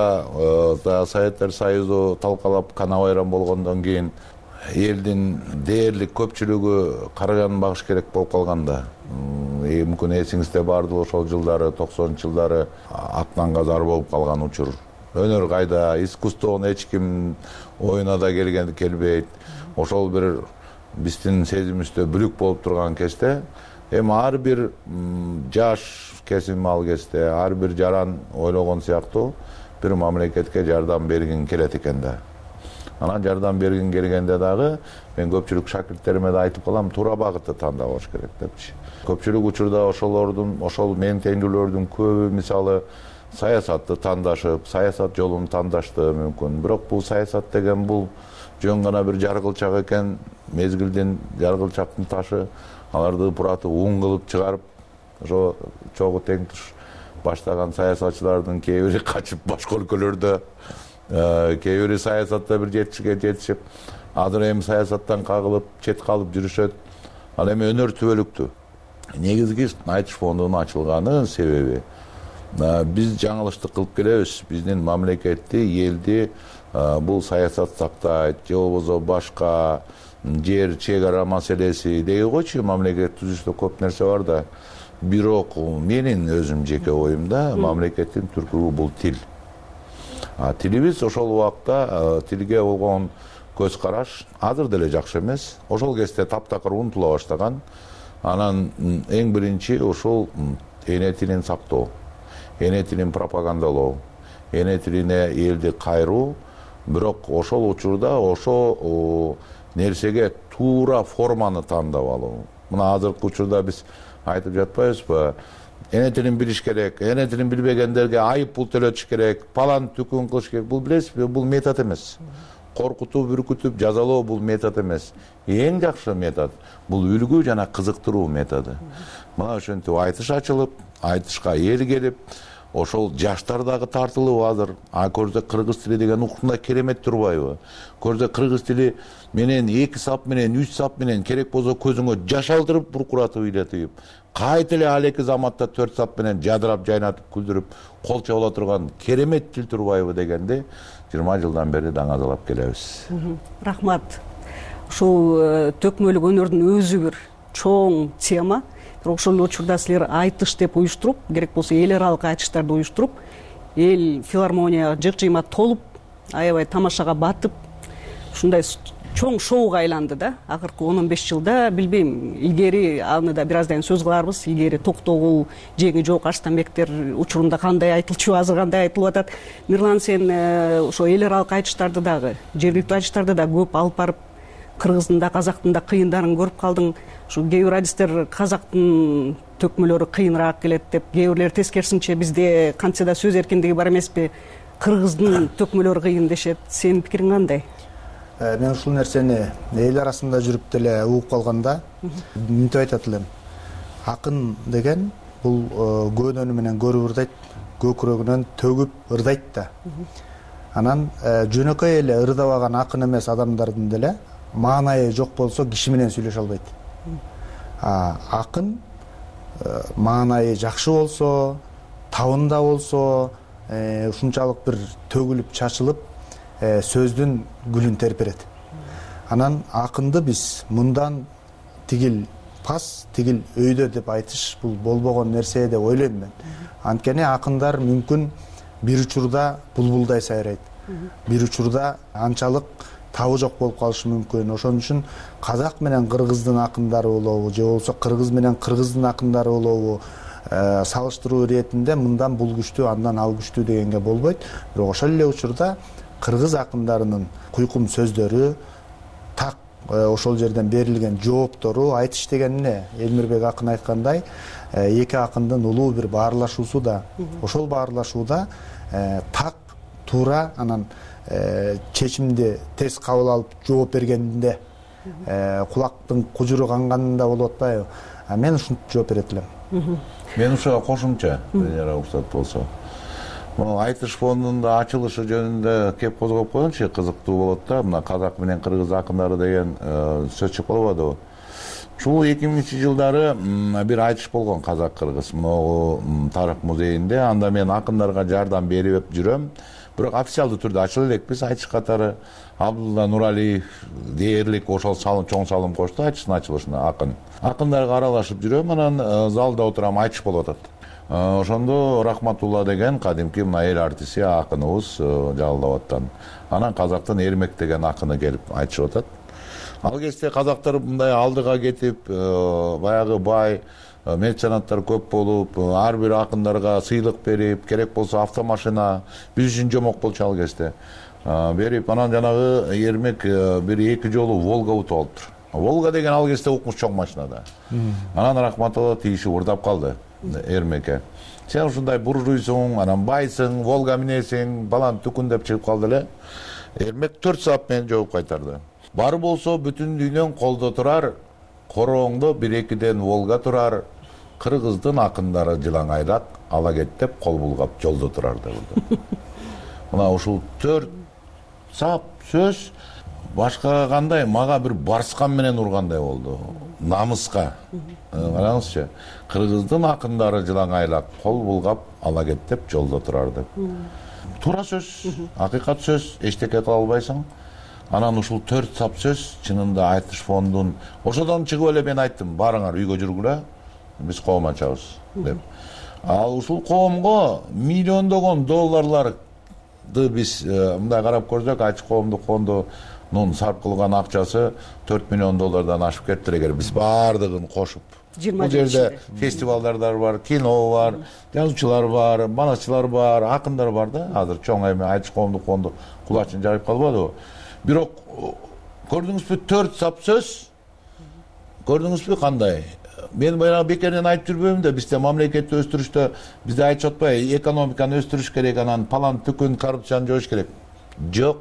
P: убакта Советтер Союзу талкалап кана байрам болгондон кийин элдин дээрлик көпчүлүгү карыган багыш керек болуп калганда, мүмкүн эсиңизде бардыр, ошол жылдары 90-жылдары аттанга зар болуп калган учур. Өнөр кайда, искусствону эч ким оюна да келбейт. Ошол бир биздин сезимибизде бүлүк болуп турган кезде, эми ар бир жаш кесим ал кезде, ар бир жаран ойлогон сыяктуу бир мамлекетке жардам бергин келет экен да. Анан жардам бергин келгенде дагы мен көпчүлүк шакирттериме да айтып калам, туура багытты тандабаш керек депчи. Көпчүлүк учурда ошол менин теңдүүлөрдүн көбү мисалы саясатты тандашып, саясат жолун тандашты мүмкүн. Бирок бул саясат деген бул жөн гана бир жаргылчак экен, мезгилдин жаргылчактын ташы, аларды буратып ун кылып чыгарып, ошо чогуу тең туш баштаган саясатчылардын кээ бири качып башка өлкөлөрдө, кээ бири саясатта бир жетишип, азыр эми саясаттан кагылып, чет калып жүрүшөт. Ал эми өнөр түбөлүктүү. Негизги Айтыш фондунун ачылганын себеби биз жаңылыштык кылып келебиз. Биздин мамлекетти, элди бул саясат сактайт, же болбосо башка жер чек ара маселеси деги койчу, мамлекет түзүштө көп нерсе бар да. Бирок менин өзүм жеке оюмда мамлекеттин түркүгү бул тил. Тилибиз ошол убакта тилге болгон көз караш азыр деле жакшы эмес. Ошол кезде таптакыр унутула баштаган. Анан эң биринчи ошол эне тилин сактоо, эне тилин пропагандалоо, эне тилине элди кайруу. Бирок ошол учурда ошо нерсеге туура форманы тандап алуу. Мына азыркы учурда биз айтып жатпайбызбы? Эне тилин билиш керек, эне тилин билбегендерге айып пул төлөтүш керек, палан түкүн кылыш керек. Бул билесизби, бул метод эмес. Коркутуп, үркүтүп, жазалоо бул метод эмес. Эң жакшы метод бул үлгү жана кызыктыруу методу. Мына ошентип айтыш ачылып, айтышка эл келип, ошол жаштар дагы тартылып азыр. Көрсө кыргыз тили деген укмда керемет турбайбы? Көрсө кыргыз тили менен 2 сап менен 3 сап менен керек болсо көзүңө жаш алдырып, буркуратып ыйлатып, кайта эле алеки заматта 4 сап менен жадырап, жайнатып, күлдүрүп, кол чабыла турган керемет тил турбайбы дегенде 20 жылдан бери даңазалап келебиз.
O: Рахмат. Ушул төкмөлүк өнөрдүн өзү бир чоң тема. Бирок ошол учурда силер айтыш деп уюштуруп, керек болсо эл аралык айтыштарды уюштуруп, эл филармонияга жык-жыйма толуп, аябай тамашага батып, ушундай чоң шоуга айланды да акыркы 10-15 жылда. Билбейм, илгери аны да бир аздан сөз кыларбыз. Илгери Токтогул, Жеңи Жок, Арстанбектер учурунда кандай айтылчу, азыр кандай айтылып атат. Мирлан, сен ошо эл аралык айтыштарды дагы, жергиликтүү айтыштарды да көп алып барып, кыргыздын да казактын да кыйындарын көрүп калдың. Ушу кээ бир адистер казактын төкмөлөрү кыйыныраак келет деп, кээ бирлер тескерисинче бизде кантсе да сөз эркиндиги бар эмеспи, кыргыздын төкмөлөрү кыйын дешет. Сенин пикириң кандай?
Q: Мен ушул нерсени эл арасында жүрүп деле угуп калганда мынтип айтат элем. Акын деген бул көөнөнү менен көрүп ырдайт, көкүрөгүнөн төгүп ырдайт да. Анан жөнөкөй эле ырдабаган акын эмес адамдардын деле маанайы жок болсо киши менен сүйлөшө албайт. Акын маанайы жакшы болсо, табында болсо, ушунчалык бир төгүлүп чачылып сөздүн гүлүн терперет. Анан акынды биз мындан тигил пас, тигил өйдө деп айтыш бул болбогон нерсе деп ойлойм мен. Анткени акындар мүмкүн бир учурда булбулдай сайрайт, бир учурда анчалык табы жок болуп калышы мүмкүн. Ошон үчүн казак менен кыргыздын акындары болобу, же болбосо кыргыз менен кыргыздын акындары болобу, салыштыруу иретинде мындан бул күчтүү, андан ал күчтүү дегенге болбойт. Бирок ошол эле учурда кыргыз акындарынын куйкум сөздөрү, так ошол жерден берилген жооптору, айтыш деген эмне? Элмирбек акын айткандай, эки акындын улуу бир баарлашуусу да. Ошол баарлашууда так, туура, анан чечимди тез кабыл алып жооп бергенде кулактын кужуру канганында болуп атпайбы? Мен ушинтип жооп берет элем.
P: Мен ушуга кошумча, уруксат болсо. Айтыш фондунда ачылышы жөнүндө кеп козгоп койгончу, кызыктуу болот да. Мына казак менен кыргыз акындары деген сөз чыгып калбадыбы? Ушул 2000 жылдары бир айтыш болгон казак-кыргыз могу тарых музейинде. Анда мен акындарга жардам берип жүрөм. Бирок официалдуу түрдө ачыла элекпиз. Айтыш катары Абдулла Нуралиев дээрлик ошол чоң салым кошту айтыштын ачылышына акын. Акындарга аралашып жүрөм, анан залда отурам, айтыш болуп атат. Ошондо Рахматулла деген кадимки мына эл артисти акыныбыз жалдап аттан. Анан казактын Эрмек деген акыны келип айтышып атат. Ал кезде казактар мындай алдыга кетип, баягы бай меценаттар көп болуп, ар бир акындарга сыйлык берип, керек болсо автомашина, биз үчүн жомок болчу ал кезде. Берип, анан жанагы Эрмек бир-эки жолу Волга утуп алыптыр. Волга деген ал кезде укмуш чоң машина да. Анан Рахматулла тиешип урдап калды Эрмекке. Сен ушундай буржуйсуң, анан байсың, Волга минесиң, балан түкүн деп чыгып калды эле. Эрмек 4 саат менен жооп кайтарды. Бар болсо бүтүн дүйнөң колдо турар, корооңдо 1-2ден Волга турар, кыргыздын акындары жылаңайлап, ала кет деп кол булгап жолдо турар деп. Мына ушул 4 саат сөз башка кандай мага бир барскан менен ургандай болду. Намыска. Караңызчы, кыргыздын акындары жылаңайлап, кол булгап, ала кет деп жолдо турар деп. Туура сөз, акыйкат сөз, эчтеке кыла албайсың. Анан ушул 4 сап сөз чынында айтыш фондун. Ошодон чыгып эле мен айттым, барыңар үйгө жүргүлө, биз коом ачабыз деп. Ал ушул коомго миллиондогон долларларды биз мындай карап көрсөк, айтыш коомдук фондунун сарп кылган акчасы 4 миллион доллардан ашып кетти эгер биз баардыгын кошуп. Бул жерде фестивалдар бар, кино бар, жазуучулар бар, манатчылар бар, акындар бар да. Азыр чоң эме айтыш коомдук фонду кулачын жайып калбадыбы? Бирок көрдүңүзбү 4 сап сөз? Көрдүңүзбү кандай? Мен баягы бекерден айтып жүрбөйм да, бизде мамлекетти өстүрүштө бизде айтып атпайбы, экономиканы өстүрүш керек, анан палан түкүн коррупцияны жоюш керек. Жок.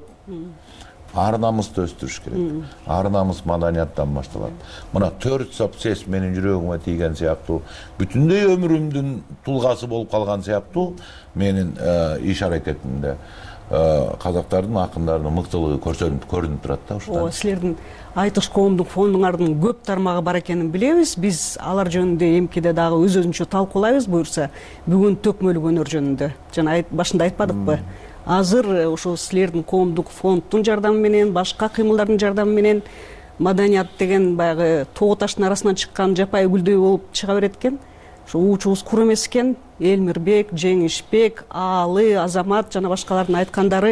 P: Ар намысты өстүрүш керек. Ар намыс маданияттан башталат. Мына 4 сап сөз менин жүрөгүмө тийген сыяктуу, бүтүндөй өмүрүмдүн тулгасы болуп калган сыяктуу менин иш аракетимде казактардын акындарынын мыктылыгы көрүнүп турат да ушудан.
O: Силердин айтыш коомдук фондуңардын көп тармагы бар экенин билебиз. Биз алар жөнүндө эмкиде дагы өз-өзүнчө талкуулайбыз буюрса. Бүгүн төкмөлүк өнөр жөнүндө. Жана башында айтпадыкпы? Азыр ошо силердин коомдук фонддун жардамы менен, башка кыймылдардын жардамы менен маданият деген баягы тоо таштын арасынан чыккан жапайы гүлдөй болуп чыга берет экен. Ошо уучубуз кур эмес экен. Элмирбек, Жеңишбек, Аалы, Азамат жана башкалардын айткандары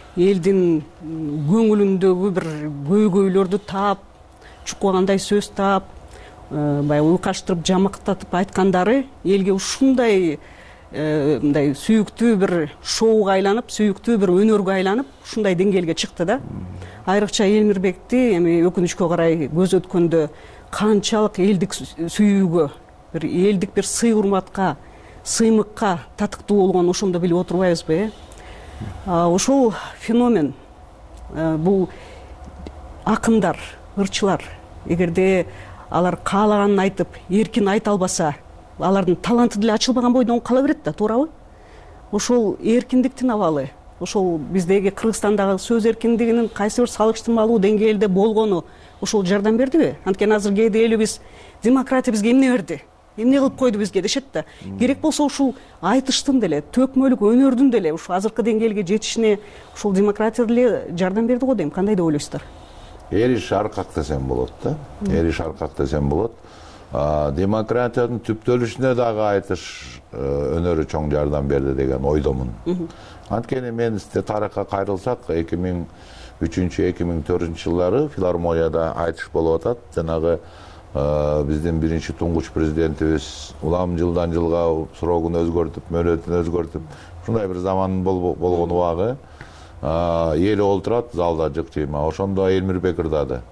O: элдин көңүлүндөгү бир көйгөйлөрдү таап, чуккандай сөз таап, баягы уйкаштырып, жамактатып айткандары элге ушундай мындай сүйүктүү бир шоуга айланып, сүйүктүү бир өнөргө айланып, ушундай деңгээлге чыкты да. Айрыкча Элмирбекти эми өкүнүчкө карай көз өткөндө канчалык элдик сүйүүгө, бир элдик бир сый урматка, сыймыкка татыктуу болгонун ошондо билип отурбайбызбы? Ошол феномен, бул акындар, ырчылар, эгерде алар каалаганын айтып, эркин айта албаса, алардын таланты деле ачылбаган бойдон кала берет да, туурабы? Ошол эркиндиктин абалы, ошол биздеги Кыргызстандагы сөз эркиндигинин кайсы бир салыштырмалуу деңгээлде болгону ошол жардам бердиби? Анткени азыр кээде элибиз демократия бизге эмне берди? Эмне кылып койду бизге дешет да. Керек болсо ушул айтыштын деле, төкмөлүк өнөрдүн деле ушул азыркы деңгээлге жетишине ушул демократия деле жардам берди го дейм. Кандай деп ойлойсуздар?
P: Эриш аркак десем болот да. Эриш аркак десем болот. Демократиянын түптөлүшүнө дагы айтыш өнөрү чоң жардам берди деген ойдомун. Анткени мен тарыхка кайрылсак, 2003-2004 жылдары филармонияда айтыш болуп атат. Жанагы биздин биринчи туңгуч президентибиз улам жылдан жылга срогун өзгөртүп, мөөнөтүн өзгөртүп, ушундай бир заман болгон убагы эл олтурат залда жык-жыйма. Ошондо Элмирбек ырдады.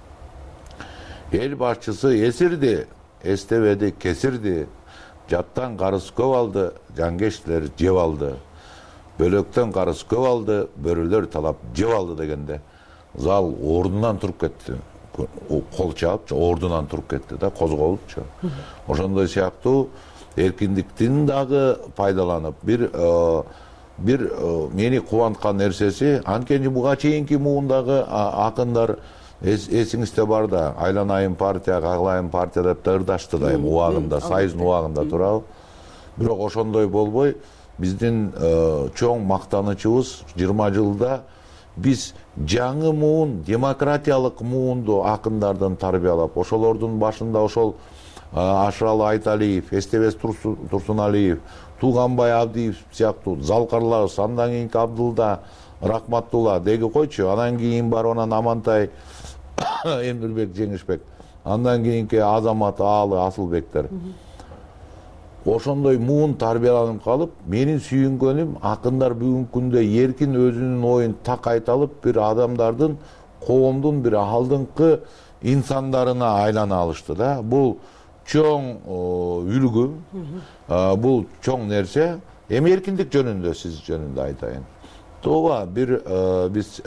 P: Эл башчысы эсирди, эстебеди, кесирди. Жаттан карыз көп алды, жангештер жеп алды. Бөлөктөн карыз көп алды, бөрүлөр талап жеп алды дегенде зал ордунан туруп кетти. Кол чаап, ордунан туруп кетти да, козголупчу. Ошондой сыяктуу эркиндиктин дагы пайдаланып, бир мени кубанткан нерсеси, анткени буга чейинки муундагы акындар эсиңизде бар да, айланайын партия, каглайын партия деп да ырдашты да, убагында, союздун убагында, туурабы? Бирок ошондой болбой, биздин чоң мактанычыбыз 20 жылда биз жаңы муун, демократиялык муунду акындардан тарбиялап, ошолордун башында ошол Ашыралы Айталиев, Эстебес Турсуналиев, Туганбай Абдиев сыяктуу залкарларыбыз, андан кийинки Абдулда, Рахматулла деги койчу, анан кийин бар онан Амантай, Эмирбек Жеңишбек, андан кийинки Азамат Аалы, Асылбектер. Ошондой муун тарбияланып калып, менин сүйүнгөнүм акындар бүгүнкү күндө эркин өзүнүн оюн так айта алып, бир адамдардын, коомдун бир алдыңкы инсандарына айлана алышты да. Бул чоң үлгү, бул чоң нерсе. Эми эркиндик жөнүндө, сиз жөнүндө айтайын. Тооба бир биз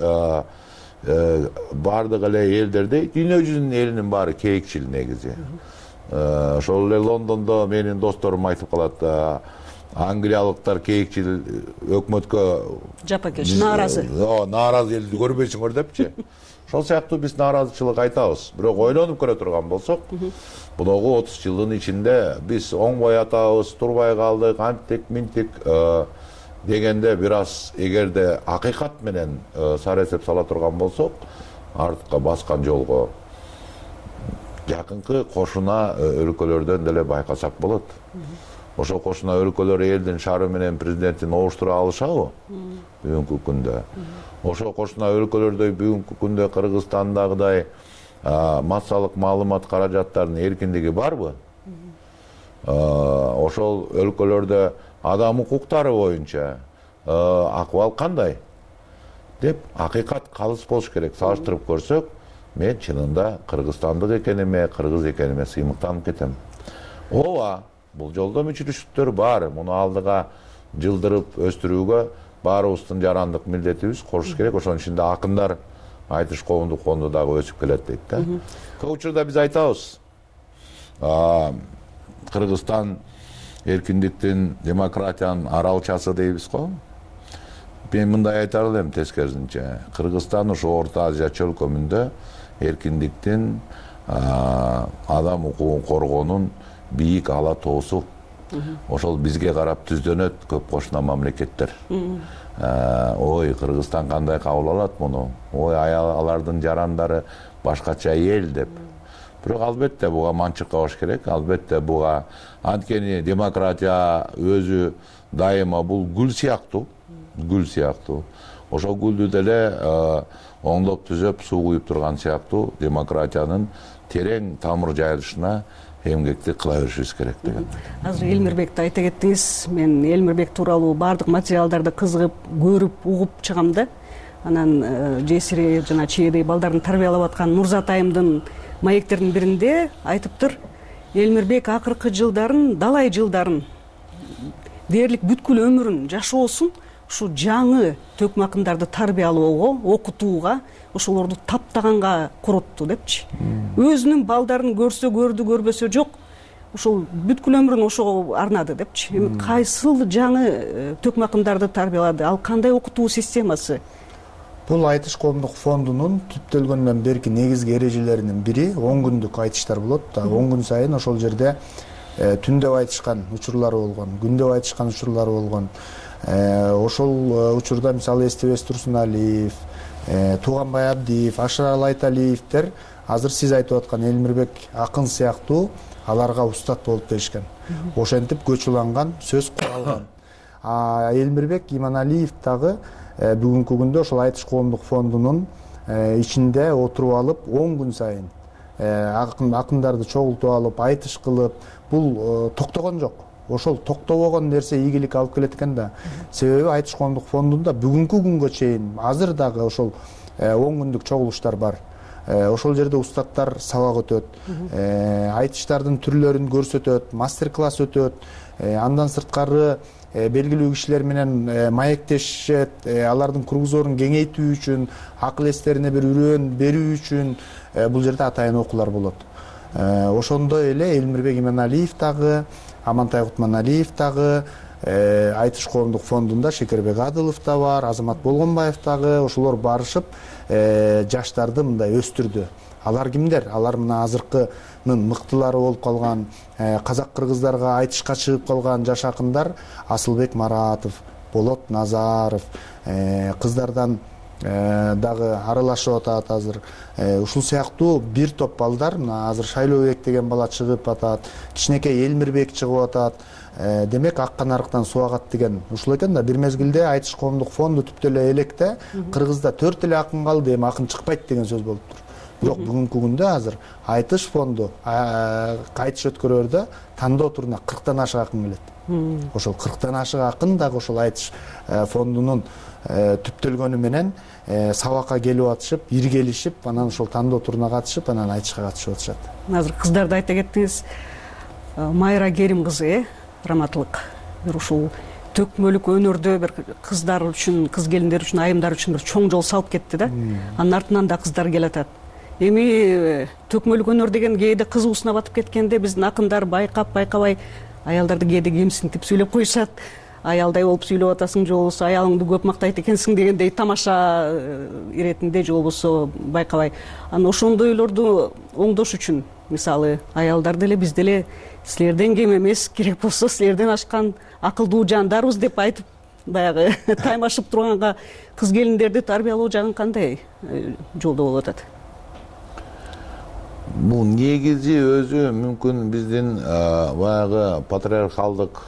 P: бардык эле элдерде, дүйнө жүзүнүн элинин баары кейикчил негизи. Ошол эле Лондондо менин досторум айтып калат, англиялыктар кейикчил, өкмөткө
O: жапакеш, нааразы.
P: Нааразы элди көрбөйсүңөр депчи. Ошол сыяктуу биз нааразычылык айтабыз. Бирок ойлонуп көрө турган болсок, муногу 30 жылдын ичинде биз оңбой атабыз, турбай калдык, анттик, минтик дегенде бир аз эгерде акыйкат менен саресеп сала турган болсок, артка баскан жолго жакынкы кошуна өлкөлөрдөн деле байкасак болот. Ошол кошуна өлкөлөр элдин шаары менен президентин обуштура алышабы бүгүнкү күндө? Ошол кошуна өлкөлөрдө бүгүнкү күндө Кыргызстандагыдай массалык маалымат каражаттарынын эркиндиги барбы? Ошол өлкөлөрдө адам укуктары боюнча акыбал кандай деп акыйкат калыс болуш керек. Салыштырып көрсөк, мен чынында кыргызстандык экениме, кыргыз экениме сыймыктанып кетем. Ооба, бул жолдо мүчүрүштүктөр бар. Муну алдыга жылдырып өстүрүүгө баарыбыздын жарандык милдетибиз кошуш керек. Ошонун ичинде акындар айтыш коомдук фонду дагы өсүп келет дейт да. Көп учурда биз айтабыз, Кыргызстан эркиндиктин, демократиянын аралчасы дейбиз го. Мен мындай айтар элем тескерисинче. Кыргызстан ушу Орто Азия чөлкөмүндө эркиндиктин, адам укугун коргоонун бийик ала тоосу. Ошол бизге карап түздөнөт көп кошуна мамлекеттер. Ой, Кыргызстан кандай кабыл алат муну? Ой, алардын жарандары башкача эл деп. Бирок албетте буга манчык кабыш керек. Албетте буга анткени демократия өзү дайыма бул гүл сыяктуу. гүл сыяктуу. Ошол гүлдү деле оңдоп түзөп суу куюп турган сыяктуу демократиянын терең тамыр жайылышына эмгекти кыла беришибиз керек деген.
O: Азыр Элмирбекти айта кеттиңиз. Мен Элмирбек тууралуу баардык материалдарды кызыгып, көрүп, угуп чыгам да. Анан Жесири жана чээдей балдарын тарбиялап аткан Нурзат айымдын маектердин биринде айтыптыр, Элмирбек акыркы жылдарын, далай жылдарын, дээрлик бүткүл өмүрүн, жашоосун ушу жаңы төкмө акындарды тарбиялоого, окутууга, ошолорду таптаганга коротту депчи. Өзүнүн балдарын көрсө көрдү, көрбөсө жок, ошол бүткүл өмүрүн ошого арнады депчи. Эми кайсыл жаңы төкмө акындарды тарбиялады? Ал кандай окутуу системасы?
Q: Бул айтыш коомдук фондунун түптөлгөндөн берки негизги эрежелеринин бири 10 күндүк айтыштар болот. 10 күн сайын ошол жерде түндөп айтышкан учурлары болгон, күндөп айтышкан учурлары болгон. Ошол учурда мисалы Эстебес Турсуналиев, Тууганбай Абдиев, Ашырал Айталиевдер азыр сиз айтып аткан Элмирбек акын сыяктуу аларга устат болуп беришкен. Ошентип көч уланган, сөз куралган. Элмирбек Иманалиев дагы бүгүнкү күндө ошол айтыш коомдук фондунун ичинде отуруп алып 10 күн сайын акындарды чогултуп алып, айтыш кылып, бул токтогон жок. Ошол токтобогон нерсе ийгилик алып келет экен да. Себеби айтыш коомдук фондунда бүгүнкү күнгө чейин азыр дагы ошол 10 күндүк чогулуштар бар. Ошол жерде устаттар сабак өтөт, айтыштардын түрлөрүн көрсөтөт, мастер-класс өтөт. Андан сырткары белгилүү кишилер менен маектешет, алардын кругзорун кеңейтүү үчүн, акыл эстерине бир үрөөн берүү үчүн бул жерде атайын окуулар болот. Ошондой эле Элмирбек Иманалиев дагы, Амантай Кутманалиев дагы, айтыш коомдук фондунда Шекербек Адылов да бар, Азамат Болгонбаев дагы, ошолор барышып жаштарды мындай өстүрдү. Алар кимдер? Алар мына азыркынын мыктылары болуп калган, казак кыргыздарга айтышка чыгып калган жаш акындар Асылбек Маратов, Болот Назаров, кыздардан дагы аралашып атат азыр. Ушул сыяктуу бир топ балдар, мына азыр Шайлообек деген бала чыгып атат, кичинекей Элмирбек чыгып атат. Демек аккан арыктан суу агат деген ушул экен да. Бир мезгилде айтыш коомдук фонду түптө эле электе Кыргызда 4 эле акын калды, эми акын чыкпайт деген сөз болуптур. Бирок бүгүнкү күндө азыр айтыш фонду айтыш өткөрөрдө тандоо туруна 40тан ашык акын келет. Ошол 40тан ашык акын дагы ошол айтыш фондунун түптөлгөнү менен сабакка келип атышып, иргелишип, анан ошол тандоо туруна катышып, анан айтышка катышып атышат.
O: Азыр кыздарды айта кеттиңиз. Майра Керим кызы, раматылык. Бир ушул төкмөлүк өнөрдө бир кыздар үчүн, кыз келиндер үчүн, айымдар үчүн бир чоң жол салып кетти да. Анын артынан да кыздар келатат. Эми төкмөлүк өнөр деген кээде кызуусуна батып кеткенде биздин акындар байкап, байкабай аялдарды кээде кемсинтип сүйлөп коюшат. Аялдай болуп сүйлөп атасың, же болбосо аялыңды көп мактайт экенсиң дегендей тамаша иретинде, же болбосо байкабай. Анан ошондойлорду оңдош үчүн, мисалы, аялдар деле биз деле силерден кем эмес, керек болсо силерден ашкан акылдуу жандарбыз деп айтып, баягы таймашып турганга кыз келиндерди тарбиялоо жагын кандай жолдо болуп атат?
P: Бул негизи өзү мүмкүн биздин баягы патриархалдык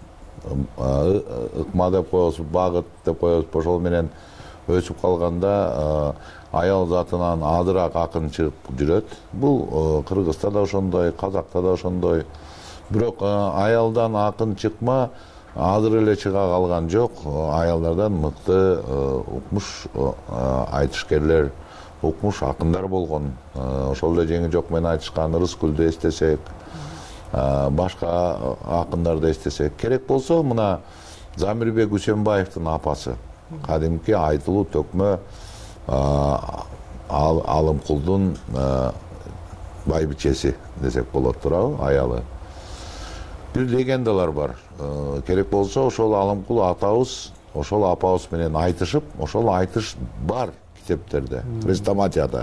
P: ыкма деп коебуз, багыт деп коебуз, ошол менен өсүп калганда аял затынан адыраак акын чыгып жүрөт. Бул Кыргызда да ошондой, Казакта да ошондой. Бирок аялдан акын чыкма азыр эле чыга калган жок. Аялдардан мыкты укмуш айтышкерлер, укмуш акындар болгон. Ошол эле жеңи жок менен айтышкан Рыскүлдү эстесек, башка акындарды эстесек, керек болсо мына Замирбек Үсөнбаевдин апасы, кадимки айтылуу төкмө Алымкулдун байбичеси десек болот туурабы, аялы. Бир легендалар бар. Керек болсо ошол Алымкул атабыз, ошол апабыз менен айтышып, ошол айтыш бар китептерде, хрестоматияда.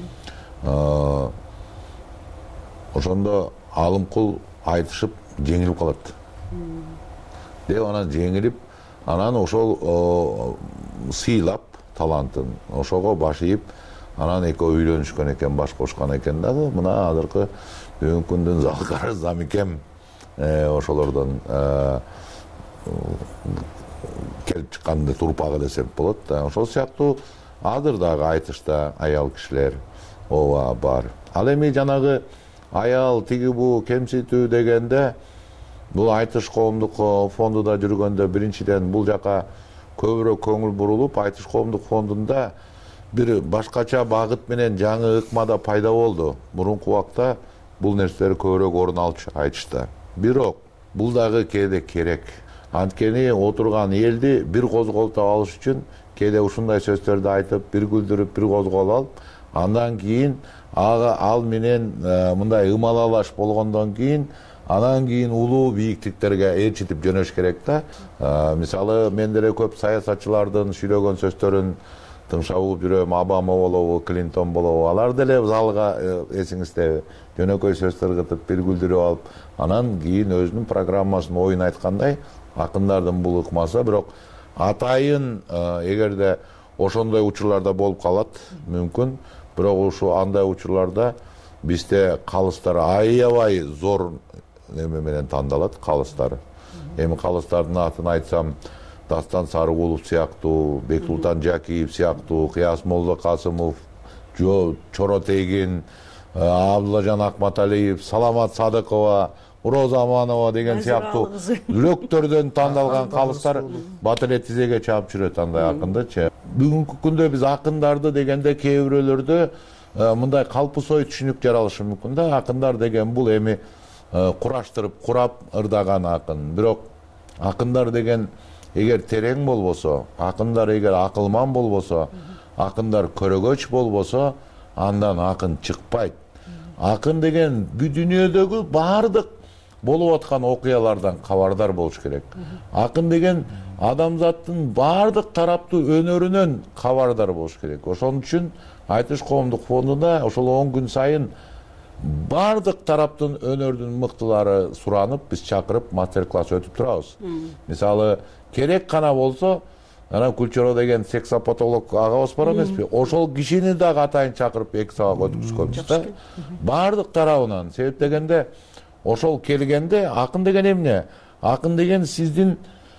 P: Ошондо Алымкул айтышып жеңилип калат. Деп анан жеңилип, анан ошол сыйлап талантын, ошого баш ийип, анан экөө үйлөнүшкөн экен, баш кошкон экен дагы. Мына азыркы бүгүнкү күндүн Залкары Замикем ошолордон келип чыкканды турпагы десек болот да. Ошол сыяктуу азыр дагы айтышта аял кишилер ооба бар. Ал эми жанагы аял тиги бу кемситүү дегенде бул айтыш коомдук фондунда жүргөндө биринчиден бул жака көбүрөөк көңүл бурулуп, айтыш коомдук фондунда бир башкача багыт менен жаңы ыкмада пайда болду. Мурунку убакта бул нерселер көбүрөөк орун алчу айтышта. Бирок бул дагы кээде керек. Анткени отурган элди бир козголто алыш үчүн кээде ушундай сөздөрдү айтып, бир күлдүрүп, бир козголуп алып, андан кийин ал менен мындай ымалалаш болгондон кийин анан кийин улуу бийиктиктерге ээрчитип жөнөш керек да. Мисалы мен деле көп саясатчылардын сүйлөгөн сөздөрүн тыңшап угуп жүрөм. Обама болобу, Клинтон болобу, алар деле залга эсиңиздеби жөнөкөй сөздөр кытып, бир күлдүрүп алып, анан кийин өзүнүн программасын оюн айткандай акындардын бул ыкмасы. Бирок атайын эгерде ошондой учурларда болуп калат мүмкүн. Бирок ушу андай учурларда бизде калыстар аябай зор неме менен тандалат калыстар. Эми калыстардын атын айтсам, Дастан Сарыгулов сыяктуу, Бексултан Жакиев сыяктуу, Кыяс Молдо Касымов, Чоротегин, Абдуллажан Акматалиев, Саламат Садыкова, Роза Аманова деген сыяктуу үлөктөрдөн тандалган калыстар бат эле тизеге чаап жүрөт андай акындычы. Бүгүнкү күндө биз акындарды дегенде кээ бирөөлөрдө мындай калпысой түшүнүк жаралышы мүмкүн да. Акындар деген бул эми кураштырып, курап ырдаган акын. Бирок акындар деген эгер терең болбосо, акындар эгер акылман болбосо, акындар көрөгөч болбосо, андан акын чыкпайт. Акын деген бүт дүйнөдөгү баардык болуп аткан окуялардан кабардар болуш керек. Акын деген адамзаттын баардык тараптуу өнөрүнөн кабардар болуш керек. Ошон үчүн айтыш коомдук фондунда ошол 10 күн сайын баардык тараптын өнөрдүн мыктылары суранып, биз чакырып мастер-класс өтүп турабыз. Мисалы, керек гана болсо, ана Кульчоро деген сексопатолог агабыз бар эмеспи? Ошол кишини дагы атайын чакырып 2 саат өткүзгөнбүз да. Баардык тарабынан. Себеп дегенде ошол келгенде акын деген эмне? Акын деген сиздин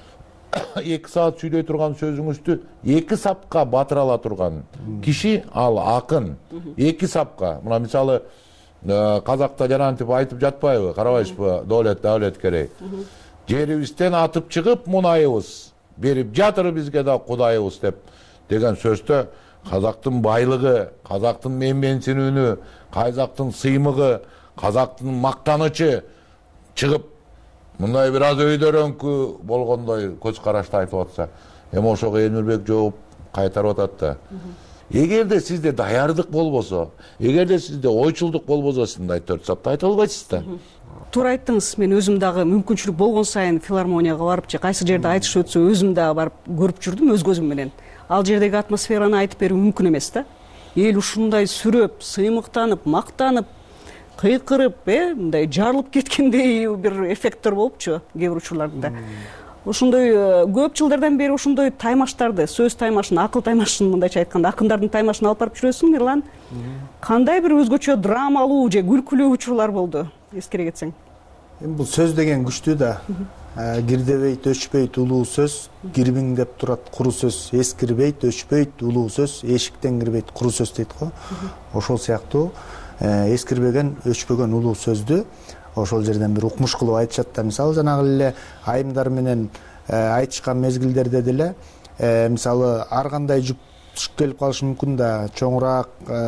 P: 2 саат сүйлөй турган сөзүңүздү 2 сапка батыра ала турган киши ал акын. 2 сапка. Мына мисалы казакта жанантип айтып жатпайбы? Карабайсызбы? Даулет керей. Жерибизден атып чыгып мунайыбыз, берип жатыр бизге да кудайыбыз деп деген сөздө казактын байлыгы, казактын менменсинүүнү, казактын сыймыгы, казактын мактанычы чыгып мындай бир аз өйдөрөңкү болгондой көз карашты айтып атса, эми ошого Эмирбек жооп кайтарып атат да. Эгерде сизде даярдык болбосо, эгерде сизде ойчулдук болбосо, сиз мындай 4 сапта айта албайсыз да.
O: Туура айттыңыз. Мен өзүм дагы мүмкүнчүлүк болгон сайын филармонияга барып же кайсы жерде айтыш өтсө өзүм дагы барып көрүп жүрдүм өз көзүм менен. Ал жердеги атмосфераны айтып берүү мүмкүн эмес да. Эл ушундай сүрөп, сыймыктанып, мактанып, кыйкырып, мындай жарылып кеткендей бир эффекттер болупчу кээ бир учурларда. Ошондой көп жылдардан бери ошондой таймаштарды, сөз таймашын, акыл таймашын мындайча айтканда, акындардын таймашын алып барып жүрөсүң, Мирлан. Кандай бир өзгөчө драмалуу же күлкүлүү учурлар болду, эскере кетсең?
Q: Бул сөз деген күчтүү да. Кирдебейт, өчпөйт улуу сөз, кирбиңдеп турат куру сөз. Эскирбейт, өчпөйт улуу сөз, эшиктен кирбейт куру сөз дейт го. Ошол сыяктуу эскирбеген, өчпөгөн улуу сөздү ошол жерден бир укмуш кылып айтышат да. Мисалы жанагы эле айымдар менен айтышкан мезгилдерде деле мисалы ар кандай жүк түшүп келип калышы мүмкүн да. Чоңураак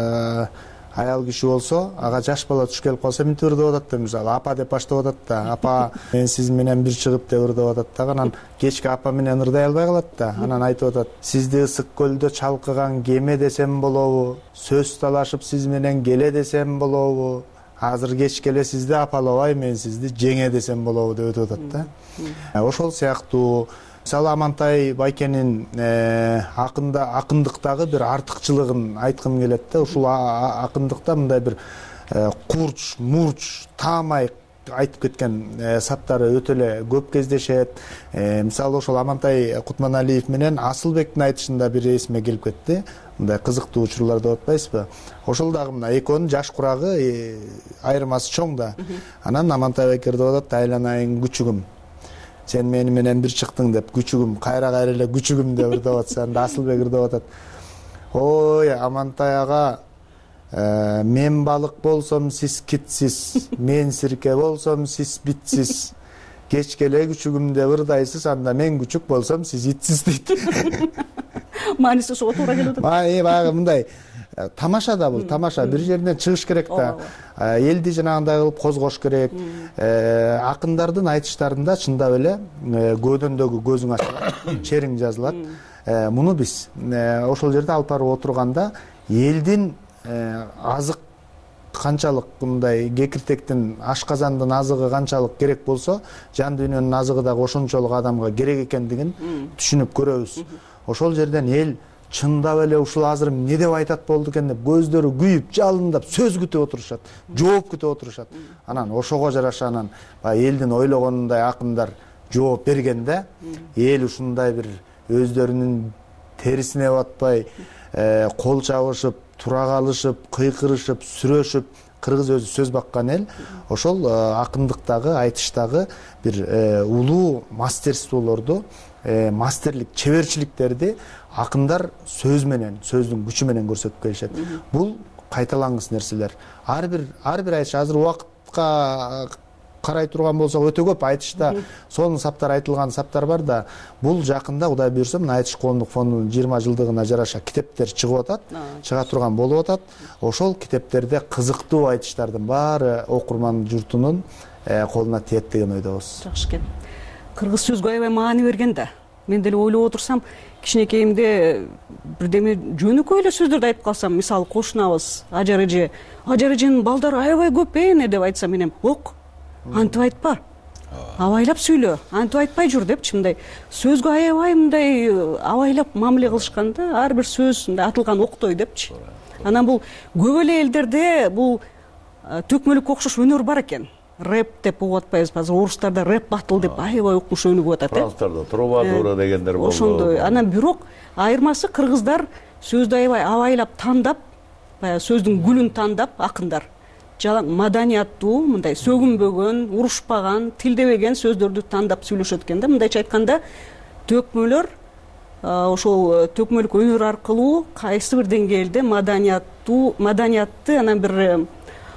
Q: аял киши болсо, ага жаш бала түшүп келип калса мынтип ырдап атат да. Мисалы апа деп баштап атат да. Апа, мен сиз менен бир чыгып деп ырдап атат да. Анан кечки апа менен ырдай албай калат да. Анан айтып атат: сизди ысык көлдө чалкыган кеме десем болобу? Сөз талашып сиз менен келе десем болобу? Азыр кеч келе сизди апалабай, мен сизди жеңе десем болобу деп өтүп атат да. Ошол сыяктуу мисалы Амантай Байкенин акындыктагы бир артыкчылыгын айткым келет да. Ушул акындыкта мындай бир курч, мурч, таамай айтып кеткен саптары өтө эле көп кездешет. Мисалы ошол Амантай Кутманалиев менен Асылбектин айтышында бир эсиме келип кетти. Мындай кызыктуу учурлар деп атпайсызбы? Ошол дагы мына экөөнүн жаш курагы айырмасы чоң да. Анан Амантай Байкер деп атат: айланайын күчүгүм. сен мени менен бир чыктың деп күчүгүм кайра эле күчүгүм деп ырдап атса, анда Асылбек ырдап атат. Ой, Амантай ага, мен балык болсом сиз китсиз, мен сирке болсом сиз битсиз. Кечке эле күчүгүм деп ырдайсыз, анда мен күчүк болсом сиз итсиз дейт.
O: Мааниси ошого туура келип атат.
Q: Баягы мындай тамаша да бул, тамаша. Бир жерден чыгыш керек да. Элди жанагындай кылып козгош керек. Акындардын айтыштарында чындап эле көөдөндөгү көзүң ачылат, чериң жазылат. Муну биз ошол жерде алып барып отурганда элдин азык канчалык мындай кекиртектин, ашказандын азыгы канчалык керек болсо, жан дүйнөнүн азыгы дагы ошончолук адамга керек экендигин түшүнүп көрөбүз. Ошол жерден эл чындап эле ушул азыр эмне деп айтат болду экен деп көздөрү күйүп, жалындап сөз күтүп отурушат, жооп күтүп отурушат. Анан ошого жараша анан элдин ойлогонундай акындар жооп бергенде, эл ушундай бир өздөрүнүн терисине батпай, кол чабышып, тура калышып, кыйкырышып, сүрөшүп, кыргыз өзү сөз баккан эл, ошол акындыктагы, айтыштагы бир улуу мастерстволорду, мастерлик, чеберчиликтерди акындар сөз менен, сөздүн күчү менен көрсөтүп келишет. Бул кайталангыс нерселер. Ар бир айтыш азыр убакытка карай турган болсок өтө көп айтышта сонун саптар айтылган саптар бар да, бул жакында Кудай буйрса мына айтыш коомдук фондунун 20 жылдыгына жараша китептер чыгып атат, чыга турган болуп атат. Ошол китептерде кызыктуу айтыштардын баары окурман журтунун колуна тиет деген ойдобуз.
O: Жакшы экен. Кыргыз сөзгө аябай маани берген да. Мен деле ойлоп отурсам, кичинекейимде бирдеме жөнөкөй эле сөздөрдү айтып калсам, мисалы кошунабыз, ажар эженин балдары аябай көп эне деп айтсам менен, ок, антип айтпа. Абайлап сүйлө, антип айтпай жүр депчи, мындай сөзгө аябай мындай абайлап мамиле кылышкан да, ар бир сөз мындай атылган октой депчи. Анан бул көп эле элдерде бул төкмөлүккө окшош өнөр бар экен. Рэп деп угуп атпайбызбы? Азыр орустарда рэп батыл деп аябай укмуш өнүгүп атат.
P: Францтарда трубадура дегендер болду.
O: Ошондой. Анан бирок айырмасы кыргыздар сөздү аябай абайлап тандап, сөздүн гүлүн тандап акындар. Жалаң маданияттуу, мындай сөгүнбөгөн, урушпаган, тилдебеген сөздөрдү тандап сүйлөшөт экен да. Мындайча айтканда, төкмөлөр ошол төкмөлүк өнөр аркылуу кайсы бир деңгээлде маданиятты анан бир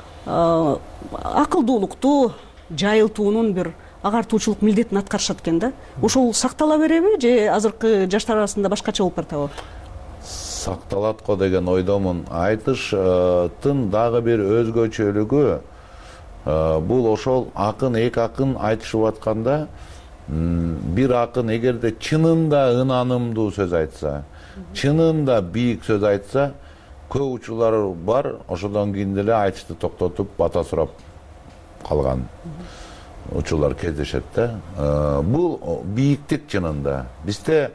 O: акылдуулукту жайылтуунун бир агартуучулук милдетин аткарышат экен да. Ошол сактала береби же азыркы жаштар арасында башкача болуп баратабы?
P: Сакталат го деген ойдомун. Айтыштын дагы бир өзгөчөлүгү бул ошол акын, эки акын айтышып атканда, бир акын эгерде чынында ынанымдуу сөз айтса, чынында бийик сөз айтса, көп учурлар бар, ошодон кийин деле айтышты токтотуп, бата сурап калган учурлар кездешет да. Бул бийиктик чынында. Бизде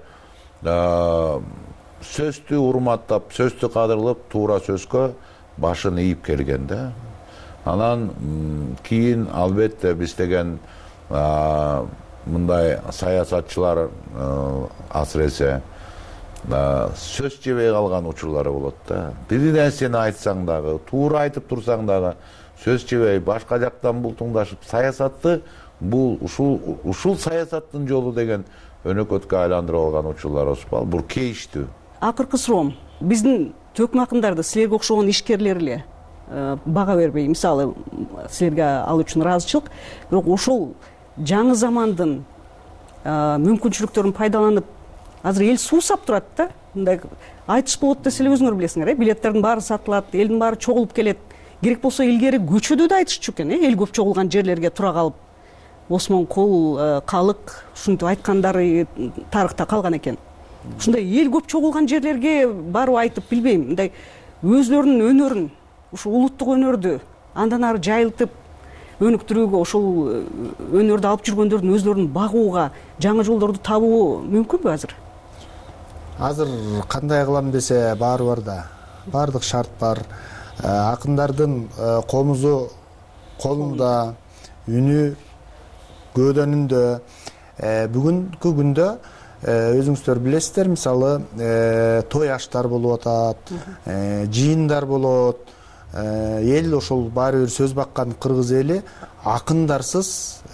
P: сөздү урматтап, сөздү кадырлап, туура сөзгө башын ийип келген да. Анан кийин албетте биз деген мындай саясатчылар асыресе сөз жебей калган учурлары болот да. Бир нерсени айтсаң дагы, туура айтып турсаң дагы сөз жебей башка жактан бултуңдашып, саясатты бул ушул саясаттын жолу деген өнөкөткө айландырып алган учурлар оспал. Бул кейиштүү.
O: Акыркы суроом, биздин төкмө акындарды силерге окшогон ишкерлер эле бага бербей, мисалы силерге ал үчүн ыраазычылык, бирок ошол жаңы замандын мүмкүнчүлүктөрүн пайдаланып азыр эл суусап турат да. Мындай айтыш болот десе эле өзүңөр билесиңер, билеттердин баары сатылат, элдин баары чогулуп келет. Керек болсо илгери көчөдө да айтышчу экен, эл көп чогулган жерлерге тура калып, Осмон Кол, Калык ушинтип айткандары тарыхта калган экен. Ушундай эл көп чогулган жерлерге барып айтып билбейм, мындай өзлөрүнүн өнөрүн, ушул улуттук өнөрдү андан ары жайылтып өнүктүрүүгө, ошол өнөрдү алып жүргөндөрдүн өзлөрүн багууга жаңы жолдорду табуу мүмкүнбү азыр?
Q: Азыр кандай кылам десе баары бар да. Баардык шарт бар. Акындардын комузу колунда, үнү көөдөнүндө. Бүгүнкү күндө өзүңүздөр билесиздер, мисалы той аштар болуп атат, жыйындар болот. Эл ошол баары бир сөз баккан кыргыз эли акындарсыз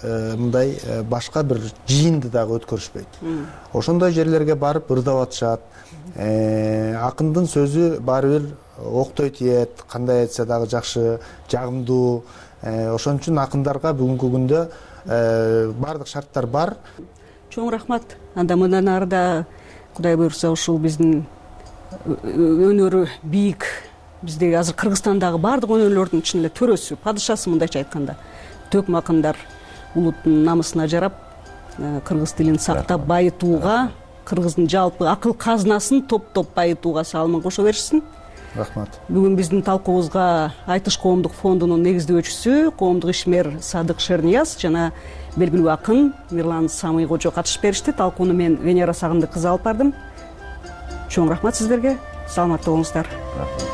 Q: мындай башка бир жыйынды дагы өткөрүшпөйт. Ошондой жерлерге барып ырдап атышат. Акындын сөзү баары бир октой тиет, кандай айтса дагы жакшы, жагымдуу. Ошон үчүн акындарга бүгүнкү күндө баардык шарттар бар.
O: Чоң рахмат. Анда мындан арыда Кудай буйрса ушул биздин өнөрү бийик, биздеги азыр Кыргызстандагы баардык өнөрлөрдүн ичинде төрөсү, падышасы мындайча айтканда, төкм акындар улуттун намысына жарап, кыргыз тилин сактап байытууга, кыргыздын жалпы акыл казынасын топтоп байытууга салымын кошо беришсин.
Q: Рахмат.
O: Бүгүн биздин талкуубузга Айтыш коомдук фондунун негиздөөчүсү, коомдук ишмер Садык Шернияз жана белгилүү акын Мирлан Самый кожо катышып беришти. Талкууну мен Венера Сагындык кызы алып бардым. Чоң рахмат сиздерге. Саламатта болуңуздар.